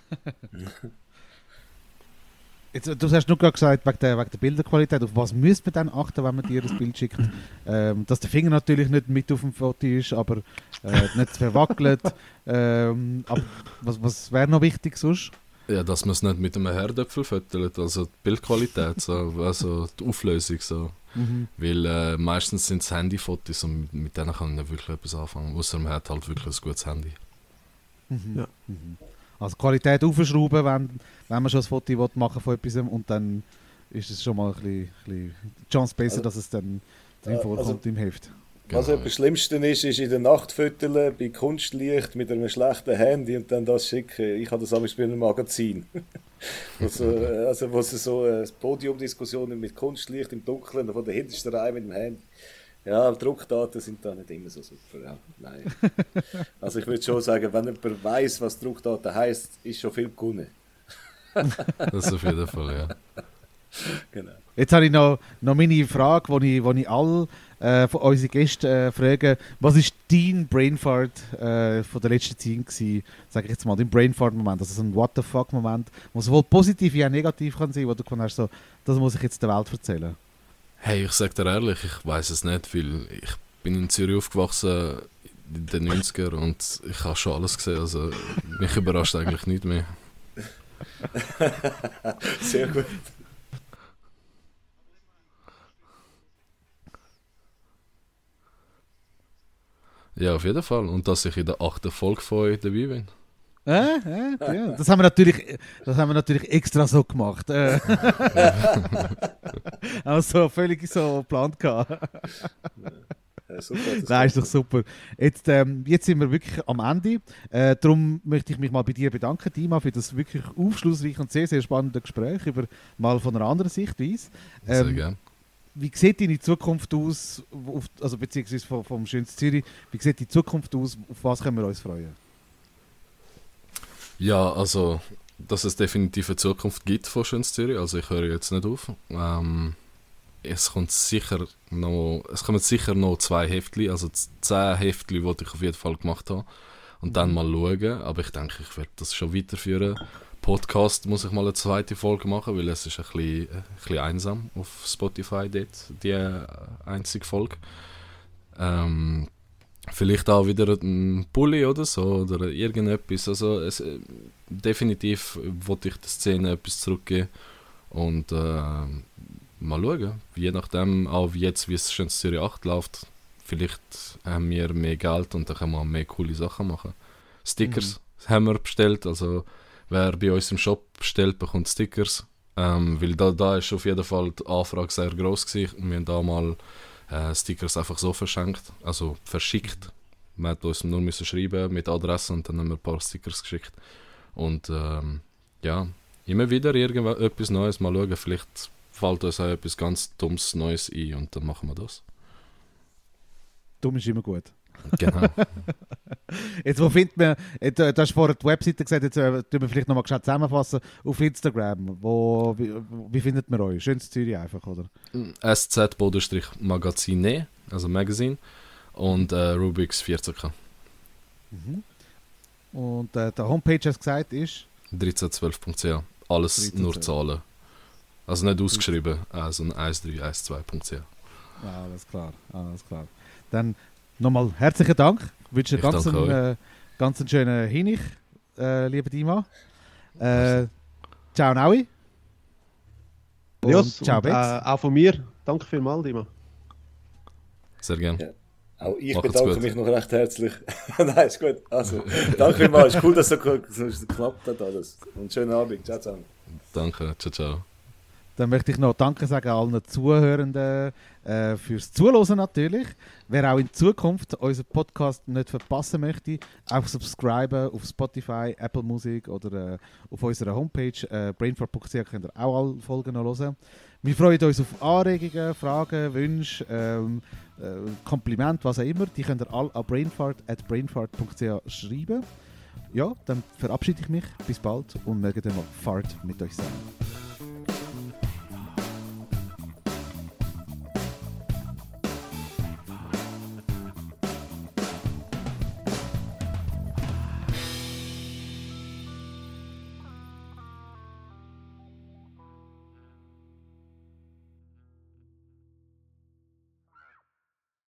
Speaker 1: Jetzt, du hast nur gerade gesagt, wegen der, wegen der Bilderqualität, auf was müsste man dann achten, wenn man dir das Bild schickt? Ähm, dass der Finger natürlich nicht mit auf dem Foto ist, aber äh, nicht verwackelt. ähm, aber was, was wäre noch wichtig sonst?
Speaker 2: Ja, dass man es nicht mit einem Herdöpfel fotografiert, also die Bildqualität, so, also die Auflösung. So.
Speaker 1: Mhm.
Speaker 2: Weil äh, meistens sind es Handyfotos und mit denen kann ich nicht wirklich etwas anfangen. Außer man hat halt wirklich ein gutes Handy.
Speaker 1: Mhm.
Speaker 4: Ja.
Speaker 1: Mhm. Also Qualität aufschrauben, wenn, wenn man schon ein Foto machen von etwas und dann ist es schon mal ein bisschen, ein bisschen die Chance besser,
Speaker 3: Also-
Speaker 1: dass es dann drin
Speaker 3: Ja,
Speaker 1: vorkommt
Speaker 3: also-
Speaker 1: im Heft.
Speaker 3: Was
Speaker 2: Genau.
Speaker 3: etwas Schlimmsten ist, ist in der Nacht fütteln, bei Kunstlicht mit einem schlechten Handy und dann das schicken. Ich habe das aber bei einem Magazin. also, äh, also wo sie so äh, Podiumdiskussionen mit Kunstlicht im Dunkeln von der hintersten Reihe mit dem Handy. Ja, Druckdaten sind da nicht immer so super. Ja. Nein. Also ich würde schon sagen, wenn jemand weiss, was Druckdaten heisst, ist schon viel gewonnen.
Speaker 2: Das auf jeden Fall, ja.
Speaker 3: Genau.
Speaker 1: Jetzt habe ich noch, noch meine Frage, wo ich, wo ich alle äh, von unseren Gästen äh, frage. Was war dein Brainfart äh, von der letzten Zeit gewesen? Sag ich jetzt mal, dein Brainfart-Moment, also so ein What the fuck-Moment, wo sowohl positiv wie auch negativ kann sein, wo du gefunden hast, so, das muss ich jetzt der Welt erzählen.
Speaker 2: Hey, ich sag dir ehrlich, ich weiß es nicht, weil ich bin in Zürich aufgewachsen in den neunziger und ich habe schon alles gesehen, also mich überrascht eigentlich nicht mehr.
Speaker 3: Sehr gut.
Speaker 2: Ja, auf jeden Fall. Und dass ich in der achten Folge von euch dabei bin.
Speaker 1: Äh, äh, ja. Das haben wir natürlich, das haben wir natürlich extra so gemacht. Äh. Also völlig so geplant gehabt.
Speaker 3: Ja, super, das
Speaker 1: Nein, ist doch
Speaker 3: kommt.
Speaker 1: super. Jetzt, ähm, jetzt sind wir wirklich am Ende. Äh, darum möchte ich mich mal bei dir bedanken, Dima, für das wirklich aufschlussreiche und sehr, sehr spannende Gespräch über mal von einer anderen Sichtweise.
Speaker 2: Sehr
Speaker 1: Ähm,
Speaker 2: gerne.
Speaker 1: Wie sieht deine Zukunft aus, auf, also beziehungsweise vom, vom schönsten Zürich, wie sieht die Zukunft aus, auf was können wir uns freuen?
Speaker 2: Ja, also, dass es definitiv eine Zukunft gibt von Schönes Zürich, also ich höre jetzt nicht auf. Ähm, es kommt sicher noch, es kommen sicher noch zwei Heftli, also z- zehn Heftli, die ich auf jeden Fall gemacht habe. Und dann mal schauen, aber ich denke, ich werde das schon weiterführen. Podcast muss ich mal eine zweite Folge machen, weil es ist ein bisschen, ein bisschen einsam auf Spotify dort, die äh, einzige Folge. Ähm, vielleicht auch wieder ein Pulli oder so, oder irgendetwas. Also es, äh, definitiv wollte ich der Szene etwas zurückgeben und äh, mal schauen. Je nachdem, auch wie jetzt, wie es Schönes Zürich acht läuft, vielleicht haben wir mehr Geld und dann können wir mehr coole Sachen machen. Stickers haben wir bestellt, also wer bei uns im Shop bestellt, bekommt Stickers. Ähm, weil da, da ist auf jeden Fall die Anfrage sehr gross gewesen. Wir haben da mal äh, Stickers einfach so verschenkt, also verschickt. Man hat uns nur müssen schreiben mit Adresse und dann haben wir ein paar Stickers geschickt. Und ähm, ja, immer wieder irgendetwas Neues, mal schauen, vielleicht fällt uns auch etwas ganz Dummes Neues ein und dann machen wir das.
Speaker 1: Dumm ist immer gut.
Speaker 2: Genau.
Speaker 1: Jetzt, wo findet man, jetzt, äh, du hast vorher die Webseite gesagt, jetzt äh, tun wir vielleicht nochmal schnell zusammenfassen, auf Instagram, wo, wie, wie findet man euch? Schönes Zürich einfach, oder?
Speaker 2: S Z-Magazine, also Magazine, und äh, Rubix vierzehn K.
Speaker 1: Mhm. Und äh, der Homepage, hast du gesagt, ist?
Speaker 2: dreizehn zwölf punkt c h. Alles
Speaker 1: dreizehn
Speaker 2: nur
Speaker 1: zwölf.
Speaker 2: Zahlen. Also nicht ausgeschrieben, also eins drei eins zwei punkt c h.
Speaker 1: Ah, alles klar, alles klar. Dann nochmal herzlichen Dank. Ich wünsche dir
Speaker 2: Ich
Speaker 1: ganz,
Speaker 2: danke
Speaker 1: einen,
Speaker 2: euch.
Speaker 1: äh, ganz einen schönen Hinich, äh, lieber Dima. Äh, ciao Naui. Und
Speaker 4: Jos,
Speaker 1: ciao
Speaker 4: und, äh,
Speaker 1: Betz.
Speaker 4: auch von mir. Danke vielmals, Dima.
Speaker 2: Sehr gerne.
Speaker 3: Ja. Auch ich
Speaker 2: Macht's
Speaker 3: bedanke
Speaker 2: gut.
Speaker 3: mich noch recht herzlich. Nein, ist gut. Also, danke vielmals. Ist cool, dass es so, so geklappt hat alles. Und schönen Abend. Ciao zusammen.
Speaker 2: Danke, ciao, ciao.
Speaker 1: Dann möchte ich noch Danke sagen allen Zuhörenden äh, fürs Zuhören natürlich. Wer auch in Zukunft unseren Podcast nicht verpassen möchte, auch subscriben auf Spotify, Apple Music oder äh, auf unserer Homepage äh, brainfart punkt c h könnt ihr auch alle Folgen noch hören. Wir freuen uns auf Anregungen, Fragen, Wünsche, ähm, äh, Komplimente, was auch immer. Die könnt ihr alle an brainfart at brainfart punkt c h schreiben. Ja, dann verabschiede ich mich. Bis bald und möge dann mal Fahrt mit euch sein.